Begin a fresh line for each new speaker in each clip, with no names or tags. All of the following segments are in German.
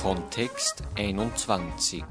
Kontext 21.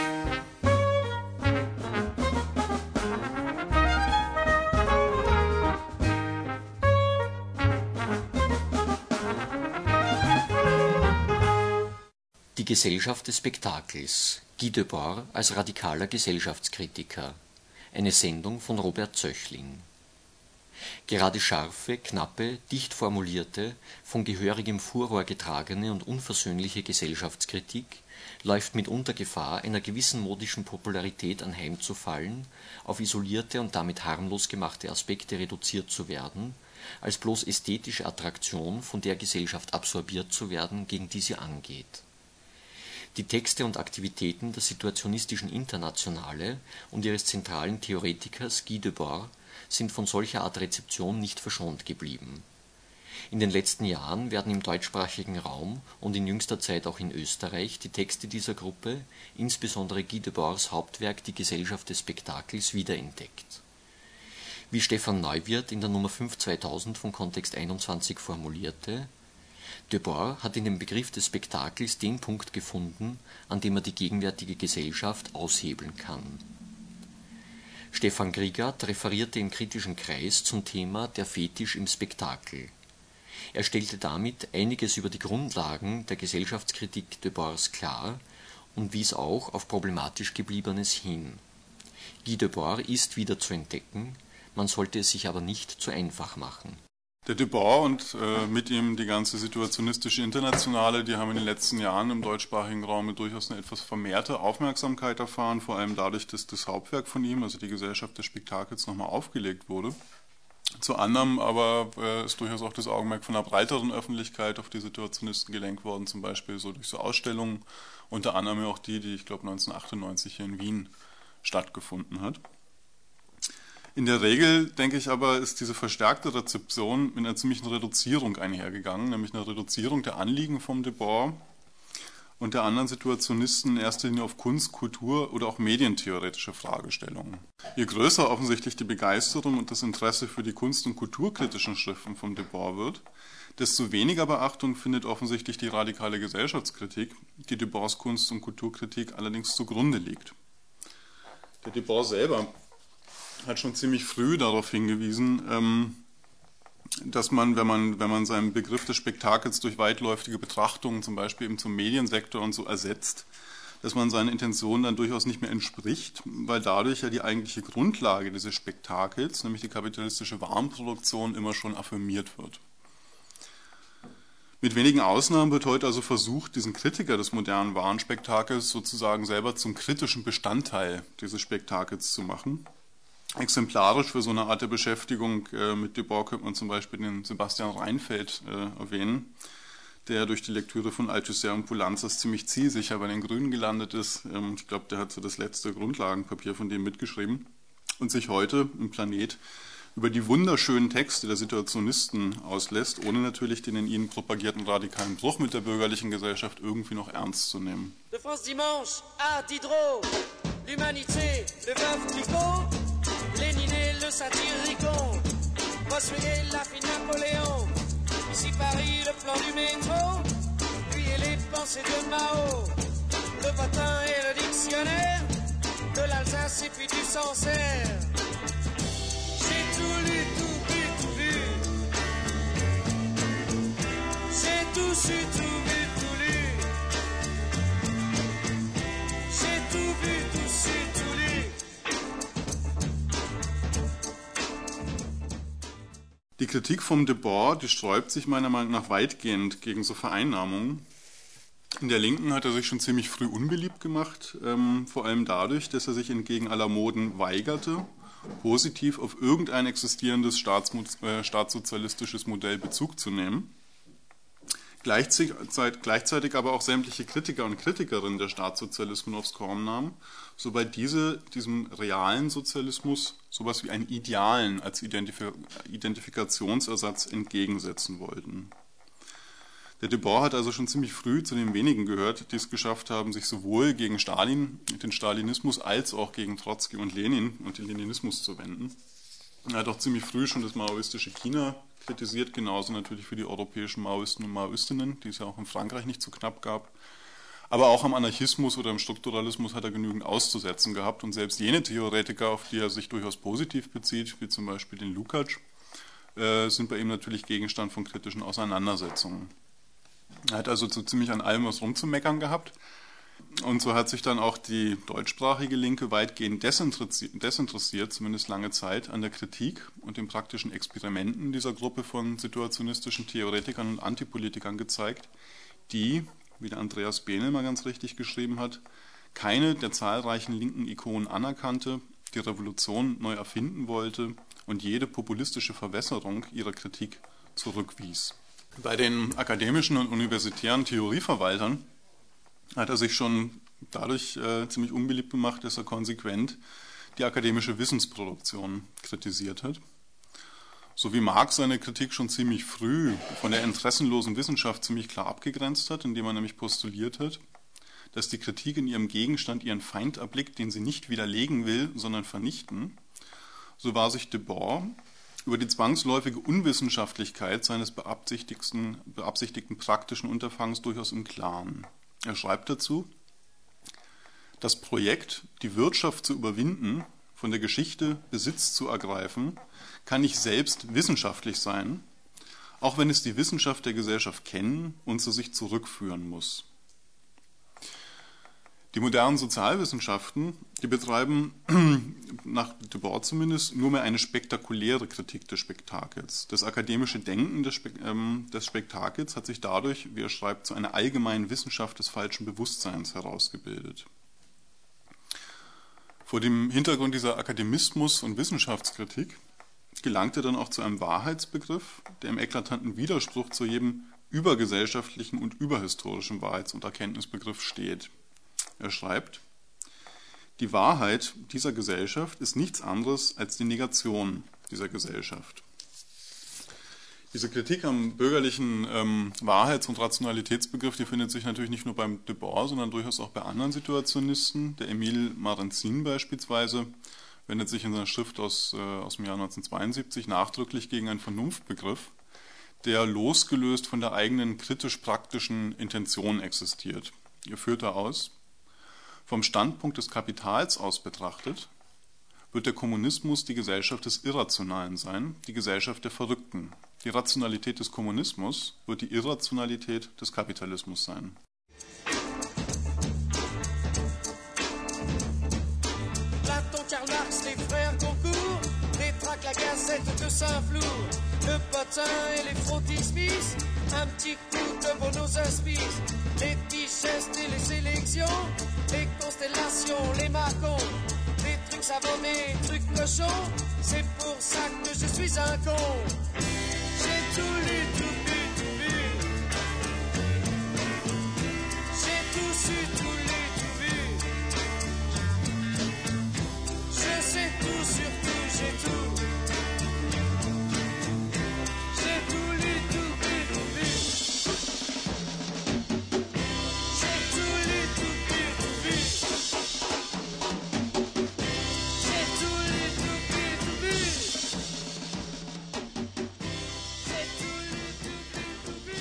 Die Gesellschaft des Spektakels. Guy Debord als radikaler Gesellschaftskritiker. Eine Sendung von Robert Zöchling. Gerade scharfe, knappe, dicht formulierte, von gehörigem Furor getragene und unversöhnliche Gesellschaftskritik läuft mitunter Gefahr, einer gewissen modischen Popularität anheimzufallen, auf isolierte und damit harmlos gemachte Aspekte reduziert zu werden, als bloß ästhetische Attraktion, von der Gesellschaft absorbiert zu werden, gegen die sie angeht. Die Texte und Aktivitäten der situationistischen Internationale und ihres zentralen Theoretikers Guy Debord sind von solcher Art Rezeption nicht verschont geblieben. In den letzten Jahren werden im deutschsprachigen Raum und in jüngster Zeit auch in Österreich die Texte dieser Gruppe, insbesondere Guy Debords Hauptwerk Die Gesellschaft des Spektakels, wiederentdeckt. Wie Stefan Neuwirth in der Nummer 5/2000 von Kontext 21 formulierte: Debord hat in dem Begriff des Spektakels den Punkt gefunden, an dem er die gegenwärtige Gesellschaft aushebeln kann. Stefan Grigat referierte im kritischen Kreis zum Thema Der Fetisch im Spektakel. Er stellte damit einiges über die Grundlagen der Gesellschaftskritik Debords klar und wies auch auf problematisch Gebliebenes hin. Guy Debord ist wieder zu entdecken, man sollte es sich aber nicht zu einfach machen.
Der Debord und mit ihm die ganze situationistische Internationale, die haben in den letzten Jahren im deutschsprachigen Raum durchaus eine etwas vermehrte Aufmerksamkeit erfahren, vor allem dadurch, dass das Hauptwerk von ihm, also die Gesellschaft des Spektakels, nochmal aufgelegt wurde. Zu anderem aber ist durchaus auch das Augenmerk von einer breiteren Öffentlichkeit auf die Situationisten gelenkt worden, zum Beispiel so durch so Ausstellungen, unter anderem auch die ich glaube 1998 hier in Wien stattgefunden hat. In der Regel, denke ich aber, ist diese verstärkte Rezeption mit einer ziemlichen Reduzierung einhergegangen, nämlich einer Reduzierung der Anliegen vom Debord und der anderen Situationisten in erster Linie auf Kunst, Kultur oder auch medientheoretische Fragestellungen. Je größer offensichtlich die Begeisterung und das Interesse für die kunst- und kulturkritischen Schriften vom Debord wird, desto weniger Beachtung findet offensichtlich die radikale Gesellschaftskritik, die Debords Kunst- und Kulturkritik allerdings zugrunde liegt. Der Debord selber hat schon ziemlich früh darauf hingewiesen, dass man, wenn man seinen Begriff des Spektakels durch weitläufige Betrachtungen, zum Beispiel eben zum Mediensektor und so ersetzt, dass man seinen Intentionen dann durchaus nicht mehr entspricht, weil dadurch ja die eigentliche Grundlage dieses Spektakels, nämlich die kapitalistische Warenproduktion, immer schon affirmiert wird. Mit wenigen Ausnahmen wird heute also versucht, diesen Kritiker des modernen Warenspektakels sozusagen selber zum kritischen Bestandteil dieses Spektakels zu machen. Exemplarisch für so eine Art der Beschäftigung mit Debord könnte man zum Beispiel den Sebastian Reinfeldt erwähnen, der durch die Lektüre von Althusser und Poulantzas ziemlich zielsicher bei den Grünen gelandet ist. Ich glaube, der hat so das letzte Grundlagenpapier von dem mitgeschrieben und sich heute im Planet über die wunderschönen Texte der Situationisten auslässt, ohne natürlich den in ihnen propagierten radikalen Bruch mit der bürgerlichen Gesellschaft irgendwie noch ernst zu nehmen.
Le France Dimanche, Art Diderot, l'Humanité, le Veuve Clicquot, Lénine et le satire Ricon, Bossuet, la fille Napoléon, ici Paris, le plan du métro, lui et les pensées de Mao, le Bottin et le dictionnaire, de l'Alsace et puis du Sancerre. J'ai tout lu, tout vu, tout vu. J'ai tout su, tout vu, tout lu. J'ai tout vu, tout su, tout lu.
Die Kritik vom Debord, die sträubt sich meiner Meinung nach weitgehend gegen so Vereinnahmungen. In der Linken hat er sich schon ziemlich früh unbeliebt gemacht, vor allem dadurch, dass er sich entgegen aller Moden weigerte, positiv auf irgendein existierendes staatssozialistisches Modell Bezug zu nehmen. Gleichzeitig aber auch sämtliche Kritiker und Kritikerinnen der Staatssozialismen aufs Korn nahmen, soweit diese diesem realen Sozialismus sowas wie einen Idealen als Identifikationsersatz entgegensetzen wollten. Der Debord hat also schon ziemlich früh zu den wenigen gehört, die es geschafft haben, sich sowohl gegen Stalin, den Stalinismus, als auch gegen Trotzki und Lenin und den Leninismus zu wenden. Er hat auch ziemlich früh schon das maoistische China kritisiert, genauso natürlich für die europäischen Maoisten und Maoistinnen, die es ja auch in Frankreich nicht so knapp gab. Aber auch am Anarchismus oder im Strukturalismus hat er genügend auszusetzen gehabt und selbst jene Theoretiker, auf die er sich durchaus positiv bezieht, wie zum Beispiel den Lukács, sind bei ihm natürlich Gegenstand von kritischen Auseinandersetzungen. Er hat also so ziemlich an allem was rumzumeckern gehabt. Und so hat sich dann auch die deutschsprachige Linke weitgehend desinteressiert, zumindest lange Zeit, an der Kritik und den praktischen Experimenten dieser Gruppe von situationistischen Theoretikern und Antipolitikern gezeigt, die, wie der Andreas Behnel mal ganz richtig geschrieben hat, keine der zahlreichen linken Ikonen anerkannte, die Revolution neu erfinden wollte und jede populistische Verwässerung ihrer Kritik zurückwies. Bei den akademischen und universitären Theorieverwaltern hat er sich schon dadurch ziemlich unbeliebt gemacht, dass er konsequent die akademische Wissensproduktion kritisiert hat. So wie Marx seine Kritik schon ziemlich früh von der interessenlosen Wissenschaft ziemlich klar abgegrenzt hat, indem er nämlich postuliert hat, dass die Kritik in ihrem Gegenstand ihren Feind erblickt, den sie nicht widerlegen will, sondern vernichten, so war sich Debord über die zwangsläufige Unwissenschaftlichkeit seines beabsichtigten praktischen Unterfangs durchaus im Klaren. Er schreibt dazu: Das Projekt, die Wirtschaft zu überwinden, von der Geschichte Besitz zu ergreifen, kann nicht selbst wissenschaftlich sein, auch wenn es die Wissenschaft der Gesellschaft kennen und zu sich zurückführen muss. Die modernen Sozialwissenschaften, die betreiben, nach Debord zumindest, nur mehr eine spektakuläre Kritik des Spektakels. Das akademische Denken des Spektakels hat sich dadurch, wie er schreibt, zu einer allgemeinen Wissenschaft des falschen Bewusstseins herausgebildet. Vor dem Hintergrund dieser Akademismus- und Wissenschaftskritik gelangte dann auch zu einem Wahrheitsbegriff, der im eklatanten Widerspruch zu jedem übergesellschaftlichen und überhistorischen Wahrheits- und Erkenntnisbegriff steht. Er schreibt: Die Wahrheit dieser Gesellschaft ist nichts anderes als die Negation dieser Gesellschaft. Diese Kritik am bürgerlichen Wahrheits- und Rationalitätsbegriff, die findet sich natürlich nicht nur beim Debord, sondern durchaus auch bei anderen Situationisten. Der Emile Marenzin beispielsweise wendet sich in seiner Schrift aus dem Jahr 1972 nachdrücklich gegen einen Vernunftbegriff, der losgelöst von der eigenen kritisch-praktischen Intention existiert. Er führt da aus: Vom Standpunkt des Kapitals aus betrachtet, wird der Kommunismus die Gesellschaft des Irrationalen sein, die Gesellschaft der Verrückten. Die Rationalität des Kommunismus wird die Irrationalität des Kapitalismus sein.
Platon, Karl Marx, les frères Goncourt, détraquent la gazette de Saint-Flour, le patin et les frontispices, un petit coup de Bonos Aspices, les tichesses et les sélections, les constellations, les marcons, les trucs savonnés, trucs cochons, c'est pour ça que je suis un con. J'ai tout lu, tout vu, tout vu. J'ai tout su, tout lu, tout vu. Je sais tout sur tout, j'ai tout. J'ai tout lu, tout vu, tout vu. J'ai tout lu, tout vu, tout vu. J'ai tout lu, tout vu, tout vu. J'ai tout lu, tout vu, tout vu.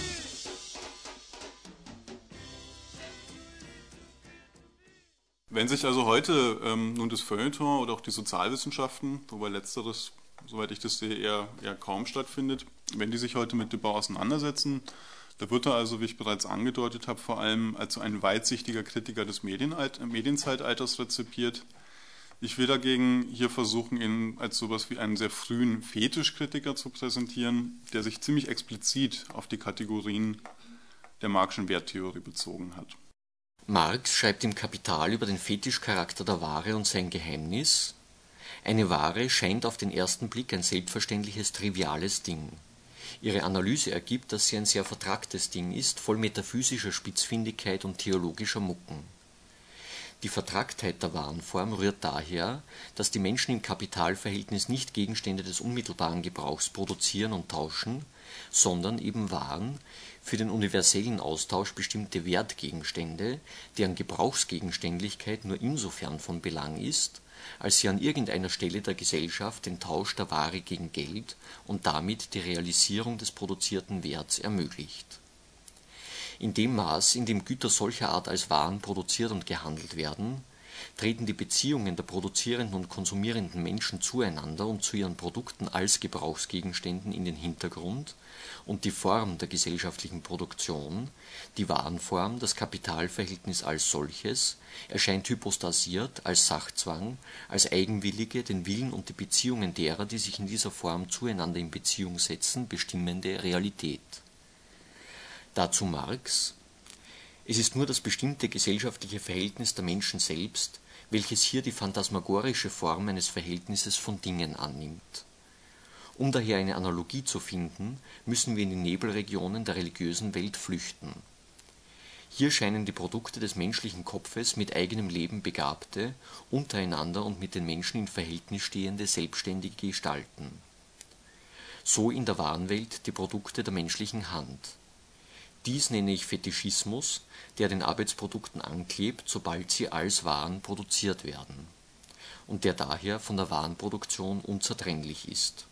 Wenn sich also heute nun das Feuilleton oder auch die Sozialwissenschaften, wobei letzteres, soweit ich das sehe, eher kaum stattfindet, wenn die sich heute mit Debord auseinandersetzen, da wird er also, wie ich bereits angedeutet habe, vor allem als ein weitsichtiger Kritiker des Medienzeitalters rezipiert. Ich will dagegen hier versuchen, ihn als sowas wie einen sehr frühen Fetischkritiker zu präsentieren, der sich ziemlich explizit auf die Kategorien der Marxischen Werttheorie bezogen hat.
Marx schreibt im Kapital über den Fetischcharakter der Ware und sein Geheimnis: Eine Ware scheint auf den ersten Blick ein selbstverständliches, triviales Ding. Ihre Analyse ergibt, dass sie ein sehr vertracktes Ding ist, voll metaphysischer Spitzfindigkeit und theologischer Mucken. Die Vertracktheit der Warenform rührt daher, dass die Menschen im Kapitalverhältnis nicht Gegenstände des unmittelbaren Gebrauchs produzieren und tauschen, sondern eben Waren, für den universellen Austausch bestimmte Wertgegenstände, deren Gebrauchsgegenständlichkeit nur insofern von Belang ist, als sie an irgendeiner Stelle der Gesellschaft den Tausch der Ware gegen Geld und damit die Realisierung des produzierten Werts ermöglicht. In dem Maß, in dem Güter solcher Art als Waren produziert und gehandelt werden, treten die Beziehungen der produzierenden und konsumierenden Menschen zueinander und zu ihren Produkten als Gebrauchsgegenständen in den Hintergrund und die Form der gesellschaftlichen Produktion, die Warenform, das Kapitalverhältnis als solches, erscheint hypostasiert als Sachzwang, als eigenwillige, den Willen und die Beziehungen derer, die sich in dieser Form zueinander in Beziehung setzen, bestimmende Realität. Dazu Marx: Es ist nur das bestimmte gesellschaftliche Verhältnis der Menschen selbst, welches hier die phantasmagorische Form eines Verhältnisses von Dingen annimmt. Um daher eine Analogie zu finden, müssen wir in die Nebelregionen der religiösen Welt flüchten. Hier scheinen die Produkte des menschlichen Kopfes mit eigenem Leben begabte, untereinander und mit den Menschen in Verhältnis stehende selbstständige Gestalten. So in der Warenwelt die Produkte der menschlichen Hand. Dies nenne ich Fetischismus, der den Arbeitsprodukten anklebt, sobald sie als Waren produziert werden, und der daher von der Warenproduktion unzertrennlich ist.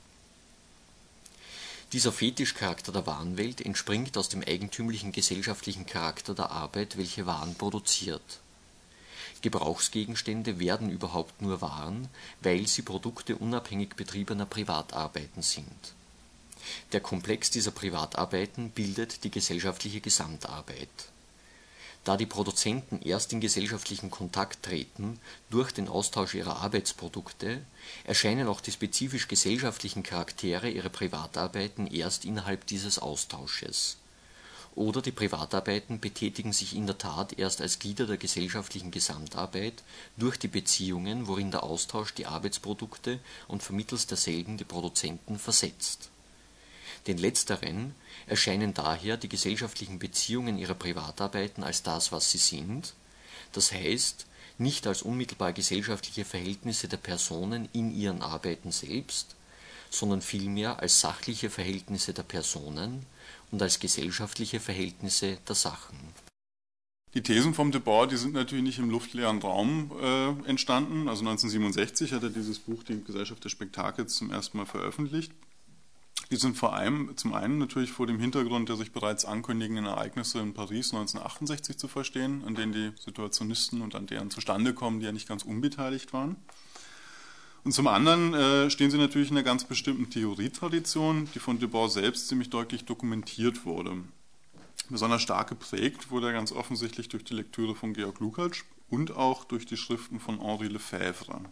Dieser Fetischcharakter der Warenwelt entspringt aus dem eigentümlichen gesellschaftlichen Charakter der Arbeit, welche Waren produziert. Gebrauchsgegenstände werden überhaupt nur Waren, weil sie Produkte unabhängig betriebener Privatarbeiten sind. Der Komplex dieser Privatarbeiten bildet die gesellschaftliche Gesamtarbeit. Da die Produzenten erst in gesellschaftlichen Kontakt treten durch den Austausch ihrer Arbeitsprodukte, erscheinen auch die spezifisch gesellschaftlichen Charaktere ihrer Privatarbeiten erst innerhalb dieses Austausches. Oder die Privatarbeiten betätigen sich in der Tat erst als Glieder der gesellschaftlichen Gesamtarbeit durch die Beziehungen, worin der Austausch die Arbeitsprodukte und vermittels derselben die Produzenten versetzt. Den letzteren erscheinen daher die gesellschaftlichen Beziehungen ihrer Privatarbeiten als das, was sie sind, das heißt, nicht als unmittelbar gesellschaftliche Verhältnisse der Personen in ihren Arbeiten selbst, sondern vielmehr als sachliche Verhältnisse der Personen und als gesellschaftliche Verhältnisse der Sachen.
Die Thesen vom Debord, die sind natürlich nicht im luftleeren Raum entstanden. Also 1967 hat er dieses Buch Die Gesellschaft des Spektakels zum ersten Mal veröffentlicht. Die sind zum einen natürlich vor dem Hintergrund der sich bereits ankündigenden Ereignisse in Paris 1968 zu verstehen, an denen die Situationisten und an deren Zustandekommen, die ja nicht ganz unbeteiligt waren. Und zum anderen stehen sie natürlich in einer ganz bestimmten Theorietradition, die von Debord selbst ziemlich deutlich dokumentiert wurde. Besonders stark geprägt wurde er ganz offensichtlich durch die Lektüre von Georg Lukács und auch durch die Schriften von Henri Lefebvre.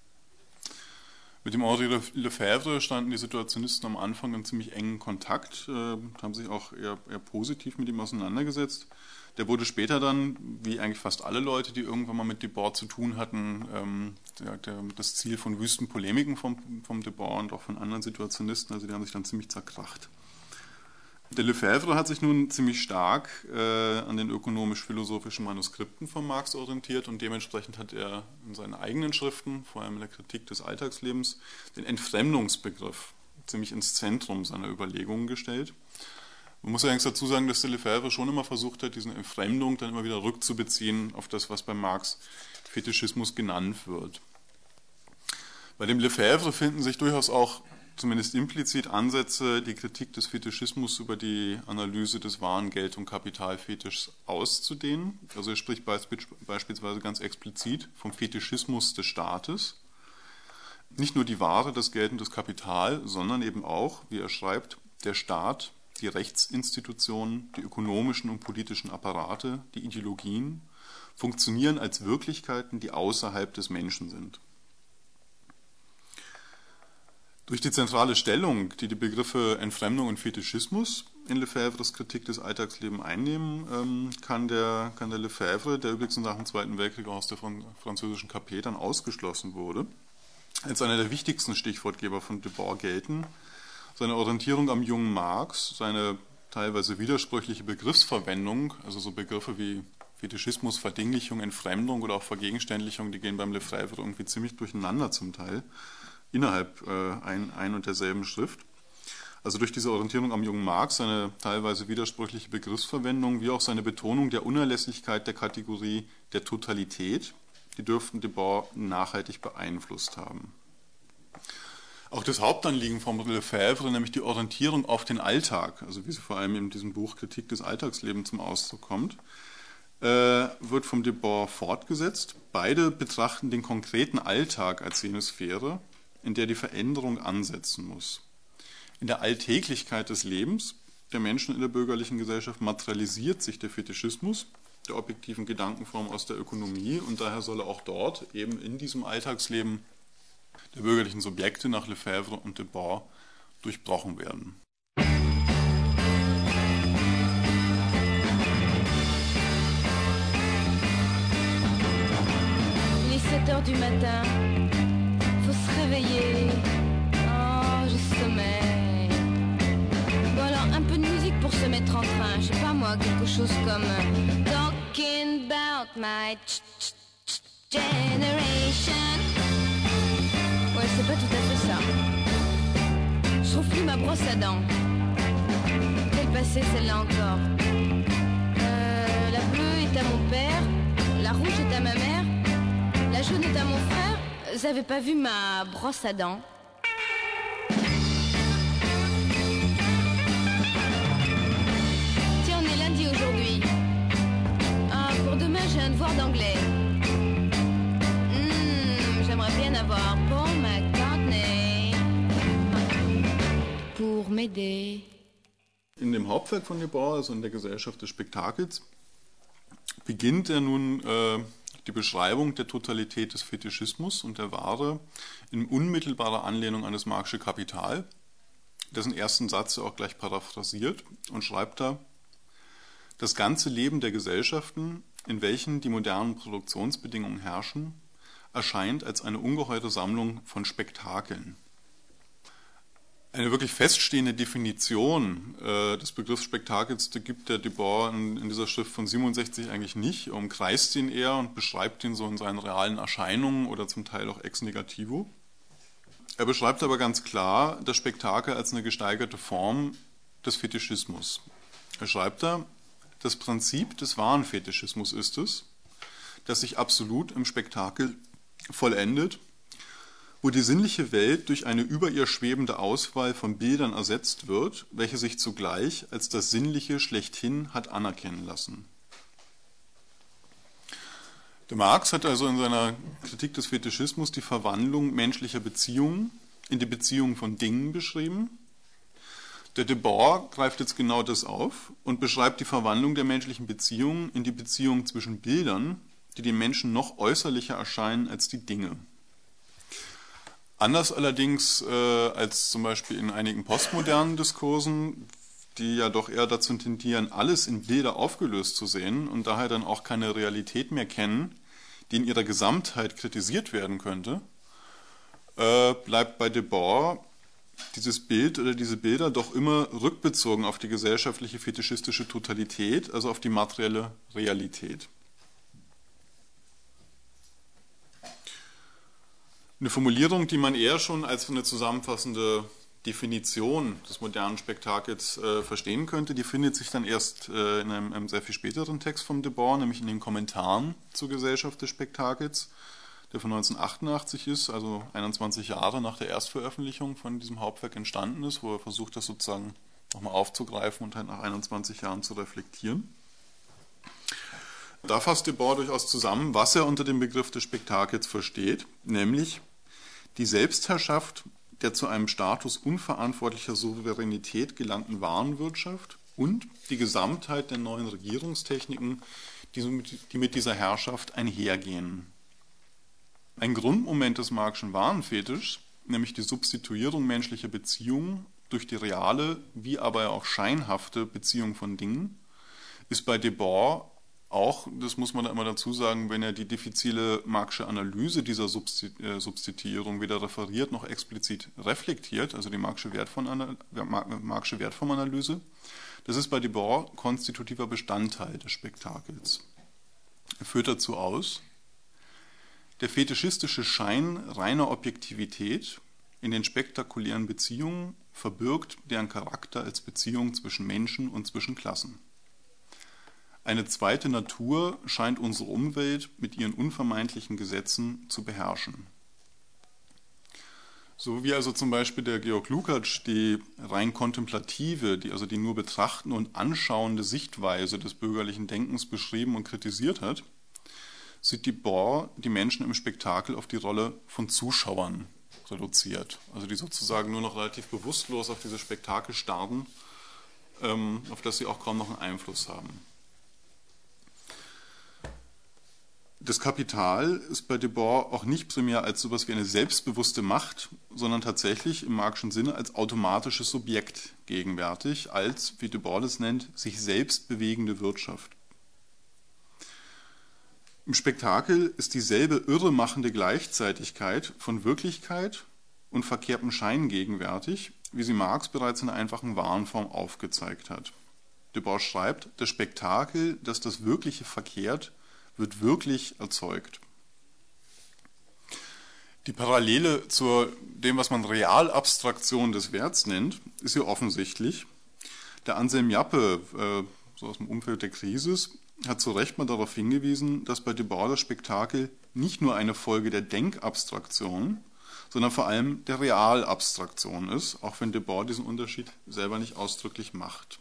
Mit dem Henri Lefebvre standen die Situationisten am Anfang in ziemlich engen Kontakt, haben sich auch eher positiv mit ihm auseinandergesetzt. Der wurde später dann, wie eigentlich fast alle Leute, die irgendwann mal mit Debord zu tun hatten, das Ziel von wüsten Polemiken vom Debord und auch von anderen Situationisten, also die haben sich dann ziemlich zerkracht. Der Lefebvre hat sich nun ziemlich stark an den ökonomisch-philosophischen Manuskripten von Marx orientiert und dementsprechend hat er in seinen eigenen Schriften, vor allem in der Kritik des Alltagslebens, den Entfremdungsbegriff ziemlich ins Zentrum seiner Überlegungen gestellt. Man muss allerdings dazu sagen, dass der Lefebvre schon immer versucht hat, diese Entfremdung dann immer wieder rückzubeziehen auf das, was bei Marx Fetischismus genannt wird. Bei dem Lefebvre finden sich durchaus auch zumindest implizit Ansätze, die Kritik des Fetischismus über die Analyse des Waren-, Geld- und Kapitalfetischs auszudehnen. Also er spricht beispielsweise ganz explizit vom Fetischismus des Staates. Nicht nur die Ware, das Geld und das Kapital, sondern eben auch, wie er schreibt, der Staat, die Rechtsinstitutionen, die ökonomischen und politischen Apparate, die Ideologien funktionieren als Wirklichkeiten, die außerhalb des Menschen sind. Durch die zentrale Stellung, die die Begriffe Entfremdung und Fetischismus in Lefebvres Kritik des Alltagslebens einnehmen, kann der Lefebvre, der übrigens nach dem Zweiten Weltkrieg aus der französischen KP dann ausgeschlossen wurde, als einer der wichtigsten Stichwortgeber von Debord gelten. Seine Orientierung am jungen Marx, seine teilweise widersprüchliche Begriffsverwendung, also so Begriffe wie Fetischismus, Verdinglichung, Entfremdung oder auch Vergegenständlichung, die gehen beim Lefebvre irgendwie ziemlich durcheinander zum Teil, innerhalb ein und derselben Schrift. Also durch diese Orientierung am jungen Marx, seine teilweise widersprüchliche Begriffsverwendung, wie auch seine Betonung der Unerlässlichkeit der Kategorie der Totalität, die dürften Debord nachhaltig beeinflusst haben. Auch das Hauptanliegen von Lefebvre, nämlich die Orientierung auf den Alltag, also wie sie vor allem in diesem Buch Kritik des Alltagslebens zum Ausdruck kommt, wird vom Debord fortgesetzt. Beide betrachten den konkreten Alltag als jene Sphäre, in der die Veränderung ansetzen muss. In der Alltäglichkeit des Lebens der Menschen in der bürgerlichen Gesellschaft materialisiert sich der Fetischismus der objektiven Gedankenform aus der Ökonomie und daher solle auch dort eben in diesem Alltagsleben der bürgerlichen Subjekte nach Lefebvre und Debord durchbrochen werden.
Il est 7 heures du matin, faut se réveiller, oh je sommeille. Bon alors un peu de musique pour se mettre en train, je sais pas moi, quelque chose comme Talking about my generation. Ouais, c'est pas tout à fait ça. Je trouve plus ma brosse à dents. Quelle passée celle-là encore. La bleue est à mon père, la rouge est à ma mère, la jaune est à mon frère. Vous avez pas vu ma brosse à dents? Tiens, on est lundi aujourd'hui. Ah, pour demain j'ai un devoir d'anglais. J'aimerais bien avoir Paul McCartney pour m'aider.
In dem Hauptwerk von Debord, also in der Gesellschaft des Spektakels, beginnt er nun die Beschreibung der Totalität des Fetischismus und der Ware in unmittelbarer Anlehnung an das Marxische Kapital, dessen ersten Satz er auch gleich paraphrasiert und schreibt da: Das ganze Leben der Gesellschaften, in welchen die modernen Produktionsbedingungen herrschen, erscheint als eine ungeheure Sammlung von Spektakeln. Eine wirklich feststehende Definition des Begriffs Spektakels gibt der Debord in dieser Schrift von 67 eigentlich nicht. Er umkreist ihn eher und beschreibt ihn so in seinen realen Erscheinungen oder zum Teil auch ex negativo. Er beschreibt aber ganz klar das Spektakel als eine gesteigerte Form des Fetischismus. Er schreibt da: Das Prinzip des wahren Fetischismus ist es, dass sich absolut im Spektakel vollendet, wo die sinnliche Welt durch eine über ihr schwebende Auswahl von Bildern ersetzt wird, welche sich zugleich als das Sinnliche schlechthin hat anerkennen lassen. Der Marx hat also in seiner Kritik des Fetischismus die Verwandlung menschlicher Beziehungen in die Beziehung von Dingen beschrieben. Der Debord greift jetzt genau das auf und beschreibt die Verwandlung der menschlichen Beziehungen in die Beziehung zwischen Bildern, die den Menschen noch äußerlicher erscheinen als die Dinge. Anders allerdings als zum Beispiel in einigen postmodernen Diskursen, die ja doch eher dazu tendieren, alles in Bilder aufgelöst zu sehen und daher dann auch keine Realität mehr kennen, die in ihrer Gesamtheit kritisiert werden könnte, bleibt bei Debord dieses Bild oder diese Bilder doch immer rückbezogen auf die gesellschaftliche fetischistische Totalität, also auf die materielle Realität. Eine Formulierung, die man eher schon als eine zusammenfassende Definition des modernen Spektakels verstehen könnte, die findet sich dann erst in einem sehr viel späteren Text vom Debord, nämlich in den Kommentaren zur Gesellschaft des Spektakels, der von 1988 ist, also 21 Jahre nach der Erstveröffentlichung von diesem Hauptwerk entstanden ist, wo er versucht, das sozusagen nochmal aufzugreifen und halt nach 21 Jahren zu reflektieren. Da fasst Debord durchaus zusammen, was er unter dem Begriff des Spektakels versteht, nämlich die Selbstherrschaft der zu einem Status unverantwortlicher Souveränität gelangten Warenwirtschaft und die Gesamtheit der neuen Regierungstechniken, die mit dieser Herrschaft einhergehen. Ein Grundmoment des Marxischen Warenfetischs, nämlich die Substituierung menschlicher Beziehungen durch die reale, wie aber auch scheinhafte Beziehung von Dingen, ist bei Debord auch, das muss man da immer dazu sagen, wenn er die diffizile Marxische Analyse dieser Substituierung weder referiert noch explizit reflektiert, also die Marxische Wertformanalyse, das ist bei Debord konstitutiver Bestandteil des Spektakels. Er führt dazu aus: Der fetischistische Schein reiner Objektivität in den spektakulären Beziehungen verbirgt deren Charakter als Beziehung zwischen Menschen und zwischen Klassen. Eine zweite Natur scheint unsere Umwelt mit ihren unvermeidlichen Gesetzen zu beherrschen. So wie also zum Beispiel der Georg Lukács die rein kontemplative, die nur betrachtende und anschauende Sichtweise des bürgerlichen Denkens beschrieben und kritisiert hat, sieht Debord die Menschen im Spektakel auf die Rolle von Zuschauern reduziert. Also die sozusagen nur noch relativ bewusstlos auf dieses Spektakel starren, auf das sie auch kaum noch einen Einfluss haben. Das Kapital ist bei Debord auch nicht primär als sowas wie eine selbstbewusste Macht, sondern tatsächlich im Marxischen Sinne als automatisches Subjekt gegenwärtig, als, wie Debord es nennt, sich selbst bewegende Wirtschaft. Im Spektakel ist dieselbe irremachende Gleichzeitigkeit von Wirklichkeit und verkehrtem Schein gegenwärtig, wie sie Marx bereits in der einfachen Warenform aufgezeigt hat. Debord schreibt, das Spektakel, das das Wirkliche verkehrt, wird wirklich erzeugt. Die Parallele zu dem, was man Realabstraktion des Werts nennt, ist hier offensichtlich. Der Anselm Jappe, so aus dem Umfeld der Krisis, hat zu Recht mal darauf hingewiesen, dass bei Debord das Spektakel nicht nur eine Folge der Denkabstraktion, sondern vor allem der Realabstraktion ist, auch wenn Debord diesen Unterschied selber nicht ausdrücklich macht.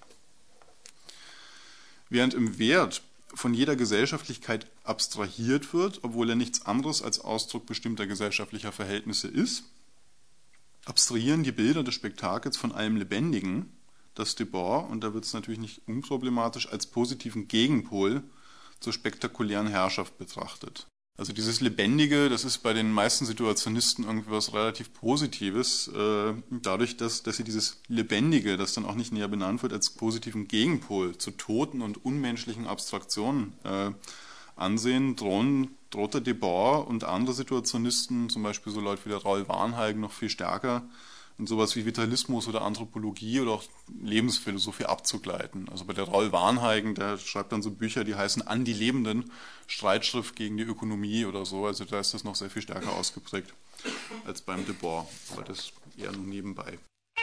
Während im Wert von jeder Gesellschaftlichkeit abstrahiert wird, obwohl er nichts anderes als Ausdruck bestimmter gesellschaftlicher Verhältnisse ist, abstrahieren die Bilder des Spektakels von allem Lebendigen, das Debord, und da wird es natürlich nicht unproblematisch, als positiven Gegenpol zur spektakulären Herrschaft betrachtet. Also dieses Lebendige, das ist bei den meisten Situationisten irgendwie was relativ Positives, dadurch, dass sie dieses Lebendige, das dann auch nicht näher benannt wird, als positiven Gegenpol zu toten und unmenschlichen Abstraktionen ansehen, droht der Debord und andere Situationisten, zum Beispiel so Leute wie der Raoul Varnhagen, noch viel stärker in sowas wie Vitalismus oder Anthropologie oder auch Lebensphilosophie abzugleiten. Also bei der Raoul Varnhagen, der schreibt dann so Bücher, die heißen An die Lebenden, Streitschrift gegen die Ökonomie oder so. Also da ist das noch sehr viel stärker ausgeprägt als beim Debord, aber das eher nur nebenbei.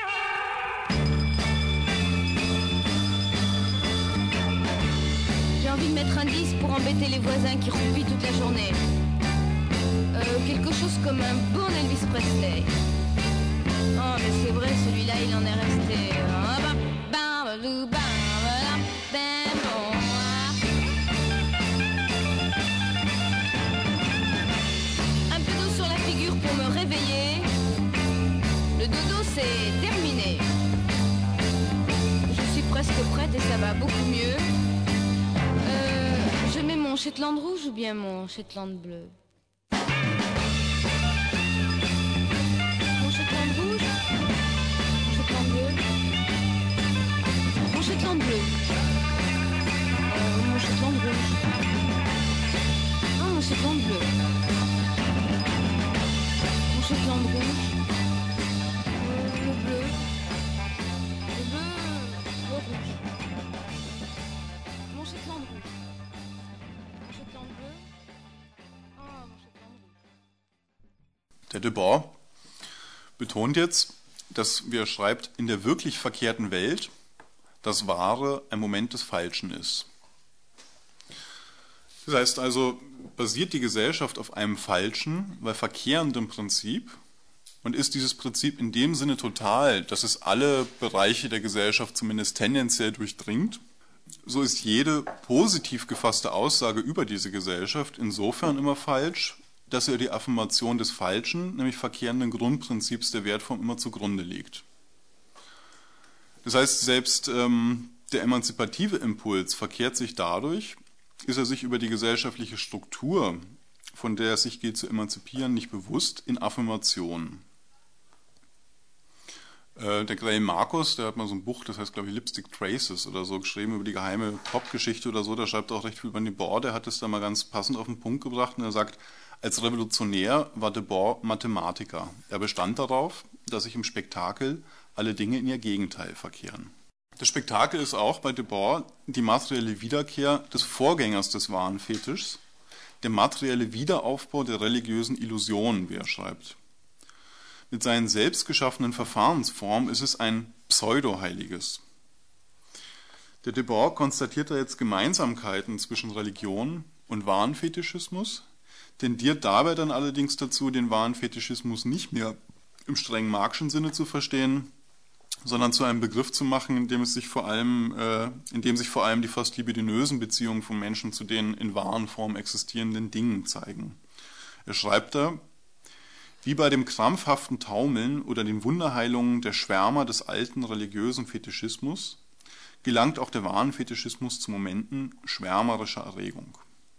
J'ai envie de mettre un 10 pour embêter les voisins qui roupillent toute la journée. Quelque chose comme un bon Elvis Presley. Oh, mais c'est vrai, celui-là, il en est resté. Un peu d'eau sur la figure pour me réveiller. Le dodo, c'est terminé. Je suis presque prête et ça va beaucoup mieux. Je mets mon Shetland rouge ou bien mon Shetland bleu? Mon Shetland bleu. Mon Shetland rouge. Ah, mon Shetland bleu. Mon Shetland rouge. Le bleu. Le bleu. Le rouge. Mon Shetland rouge. Mon Shetland bleu. Ah, mon Shetland rouge.
Der Debord betont jetzt, dass, wie er schreibt, in der wirklich verkehrten Welt das Wahre ein Moment des Falschen ist. Das heißt also, basiert die Gesellschaft auf einem falschen, weil verkehrenden Prinzip und ist dieses Prinzip in dem Sinne total, dass es alle Bereiche der Gesellschaft zumindest tendenziell durchdringt, so ist jede positiv gefasste Aussage über diese Gesellschaft insofern immer falsch, dass er die Affirmation des falschen, nämlich verkehrenden Grundprinzips der Wertform immer zugrunde liegt. Das heißt, selbst der emanzipative Impuls verkehrt sich dadurch, ist er sich über die gesellschaftliche Struktur, von der es sich gilt zu emanzipieren, nicht bewusst, in Affirmation. Der Graham Marcus, der hat mal so ein Buch, das heißt, glaube ich, Lipstick Traces oder so, geschrieben über die geheime Pop-Geschichte oder so, da schreibt er auch recht viel über Debord, der hat es da mal ganz passend auf den Punkt gebracht und er sagt, als Revolutionär war Debord Mathematiker. Er bestand darauf, dass sich im Spektakel alle Dinge in ihr Gegenteil verkehren. Das Spektakel ist auch bei Debord die materielle Wiederkehr des Vorgängers des wahren Fetischs, der materielle Wiederaufbau der religiösen Illusionen, wie er schreibt. Mit seinen selbst geschaffenen Verfahrensformen ist es ein Pseudo-Heiliges. Der Debord konstatiert da jetzt Gemeinsamkeiten zwischen Religion und wahren Fetischismus, tendiert dabei dann allerdings dazu, den wahren Fetischismus nicht mehr im streng Marxischen Sinne zu verstehen, sondern zu einem Begriff zu machen, in dem sich vor allem die fast libidinösen Beziehungen von Menschen zu den in wahren Form existierenden Dingen zeigen. Er schreibt da: Wie bei dem krampfhaften Taumeln oder den Wunderheilungen der Schwärmer des alten religiösen Fetischismus gelangt auch der Wahnfetischismus zu Momenten schwärmerischer Erregung.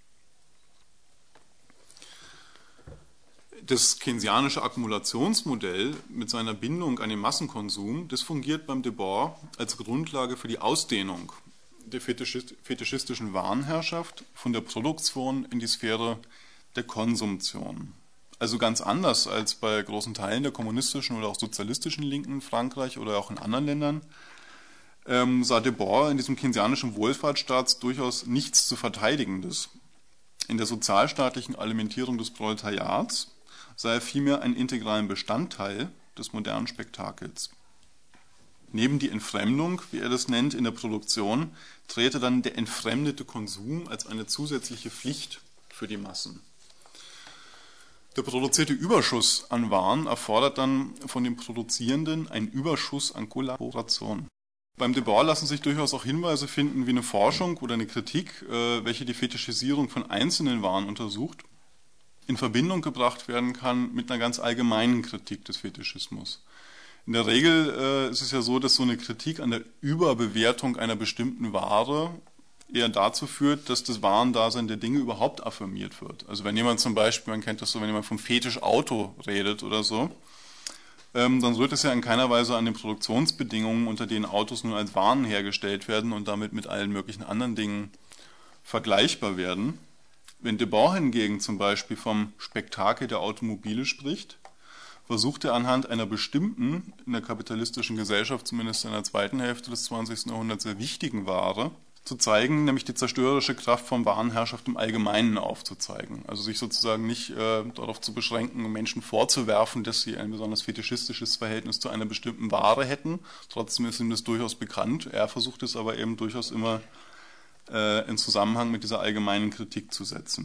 Das keynesianische Akkumulationsmodell mit seiner Bindung an den Massenkonsum, das fungiert beim Debord als Grundlage für die Ausdehnung der fetischistischen Wahnherrschaft von der Produktion in die Sphäre der Konsumtion. Also ganz anders als bei großen Teilen der kommunistischen oder auch sozialistischen Linken in Frankreich oder auch in anderen Ländern, sah Debord in diesem keynesianischen Wohlfahrtsstaat durchaus nichts zu Verteidigendes. In der sozialstaatlichen Alimentierung des Proletariats sah er vielmehr einen integralen Bestandteil des modernen Spektakels. Neben die Entfremdung, wie er das nennt, in der Produktion, trete dann der entfremdete Konsum als eine zusätzliche Pflicht für die Massen. Der produzierte Überschuss an Waren erfordert dann von dem Produzierenden einen Überschuss an Kollaboration. Beim Debord lassen sich durchaus auch Hinweise finden, wie eine Forschung oder eine Kritik, welche die Fetischisierung von einzelnen Waren untersucht, in Verbindung gebracht werden kann mit einer ganz allgemeinen Kritik des Fetischismus. In der Regel ist es ja so, dass so eine Kritik an der Überbewertung einer bestimmten Ware eher dazu führt, dass das Warendasein der Dinge überhaupt affirmiert wird. Also wenn jemand zum Beispiel, man kennt das so, wenn jemand vom Fetischauto redet oder so, dann rührt es ja in keiner Weise an den Produktionsbedingungen, unter denen Autos nun als Waren hergestellt werden und damit mit allen möglichen anderen Dingen vergleichbar werden. Wenn Debord hingegen zum Beispiel vom Spektakel der Automobile spricht, versucht er anhand einer bestimmten, in der kapitalistischen Gesellschaft zumindest in der zweiten Hälfte des 20. Jahrhunderts sehr wichtigen Ware, zu zeigen, nämlich die zerstörerische Kraft von Warenherrschaft im Allgemeinen aufzuzeigen. Also sich sozusagen nicht darauf zu beschränken, Menschen vorzuwerfen, dass sie ein besonders fetischistisches Verhältnis zu einer bestimmten Ware hätten. Trotzdem ist ihm das durchaus bekannt. Er versucht es aber eben durchaus immer in Zusammenhang mit dieser allgemeinen Kritik zu setzen.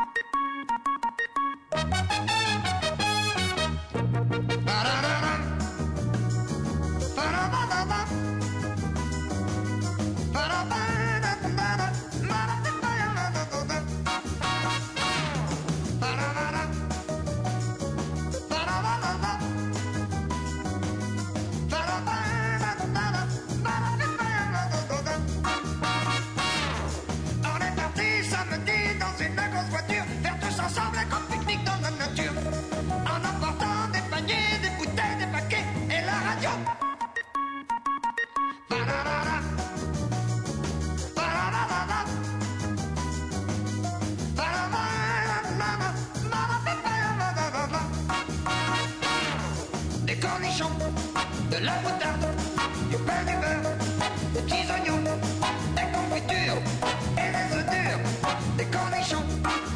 De la moutarde, du pain, du beurre, des petits oignons, des confitures et des œufs durs, des cornichons,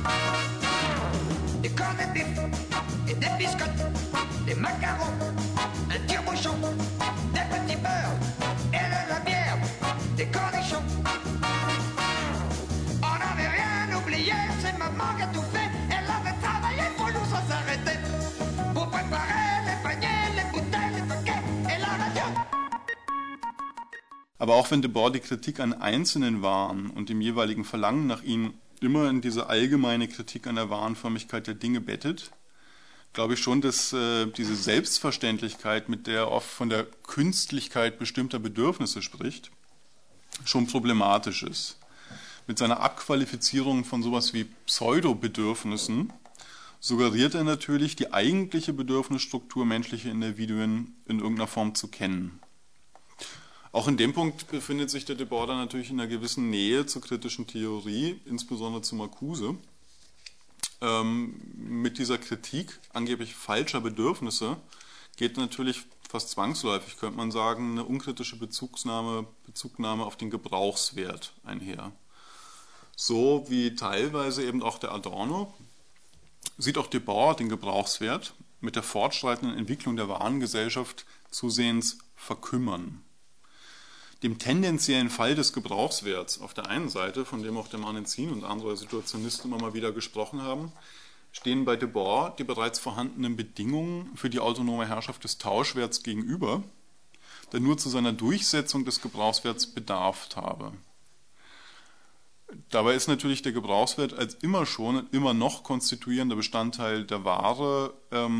des cornets de bif et des biscottes, des macarons, un tire-bouchon, des petits beurres et de la bière, des cornichons. On n'avait rien oublié, c'est maman qui a tout fait, elle avait travaillé pour nous sans s'arrêter, pour préparer les paniers, les bouteilles, les paquets et la radio.
Aber auch wenn Debord die Kritik an einzelnen Waren und dem jeweiligen Verlangen nach ihnen immer in diese allgemeine Kritik an der Warenförmigkeit der Dinge bettet, glaube ich schon, dass diese Selbstverständlichkeit, mit der er oft von der Künstlichkeit bestimmter Bedürfnisse spricht, schon problematisch ist. Mit seiner Abqualifizierung von sowas wie Pseudobedürfnissen suggeriert er natürlich, die eigentliche Bedürfnisstruktur menschlicher Individuen in irgendeiner Form zu kennen. Auch in dem Punkt befindet sich der Debord natürlich in einer gewissen Nähe zur kritischen Theorie, insbesondere zu Marcuse. Mit dieser Kritik angeblich falscher Bedürfnisse geht natürlich fast zwangsläufig, könnte man sagen, eine unkritische Bezugnahme auf den Gebrauchswert einher. So wie teilweise eben auch der Adorno, sieht auch Debord den Gebrauchswert mit der fortschreitenden Entwicklung der Warengesellschaft zusehends verkümmern. Dem tendenziellen Fall des Gebrauchswerts auf der einen Seite, von dem auch der Marnenzin und andere Situationisten immer mal wieder gesprochen haben, stehen bei Debord die bereits vorhandenen Bedingungen für die autonome Herrschaft des Tauschwerts gegenüber, der nur zu seiner Durchsetzung des Gebrauchswerts bedarf habe. Dabei ist natürlich der Gebrauchswert als immer noch konstituierender Bestandteil der Ware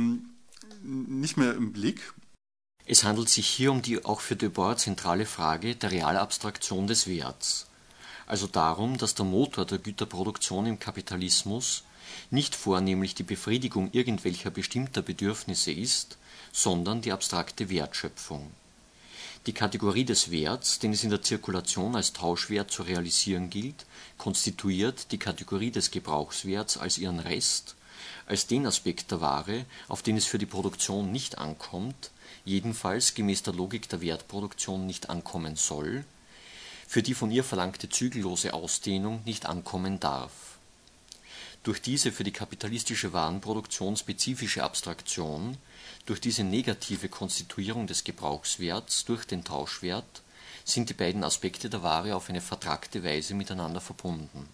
nicht mehr im Blick.
Es handelt sich hier um die auch für Debord zentrale Frage der Realabstraktion des Werts, also darum, dass der Motor der Güterproduktion im Kapitalismus nicht vornehmlich die Befriedigung irgendwelcher bestimmter Bedürfnisse ist, sondern die abstrakte Wertschöpfung. Die Kategorie des Werts, den es in der Zirkulation als Tauschwert zu realisieren gilt, konstituiert die Kategorie des Gebrauchswerts als ihren Rest, als den Aspekt der Ware, auf den es für die Produktion nicht ankommt, jedenfalls gemäß der Logik der Wertproduktion nicht ankommen soll, für die von ihr verlangte zügellose Ausdehnung nicht ankommen darf. Durch diese für die kapitalistische Warenproduktion spezifische Abstraktion, durch diese negative Konstituierung des Gebrauchswerts durch den Tauschwert, sind die beiden Aspekte der Ware auf eine vertrackte Weise miteinander verbunden.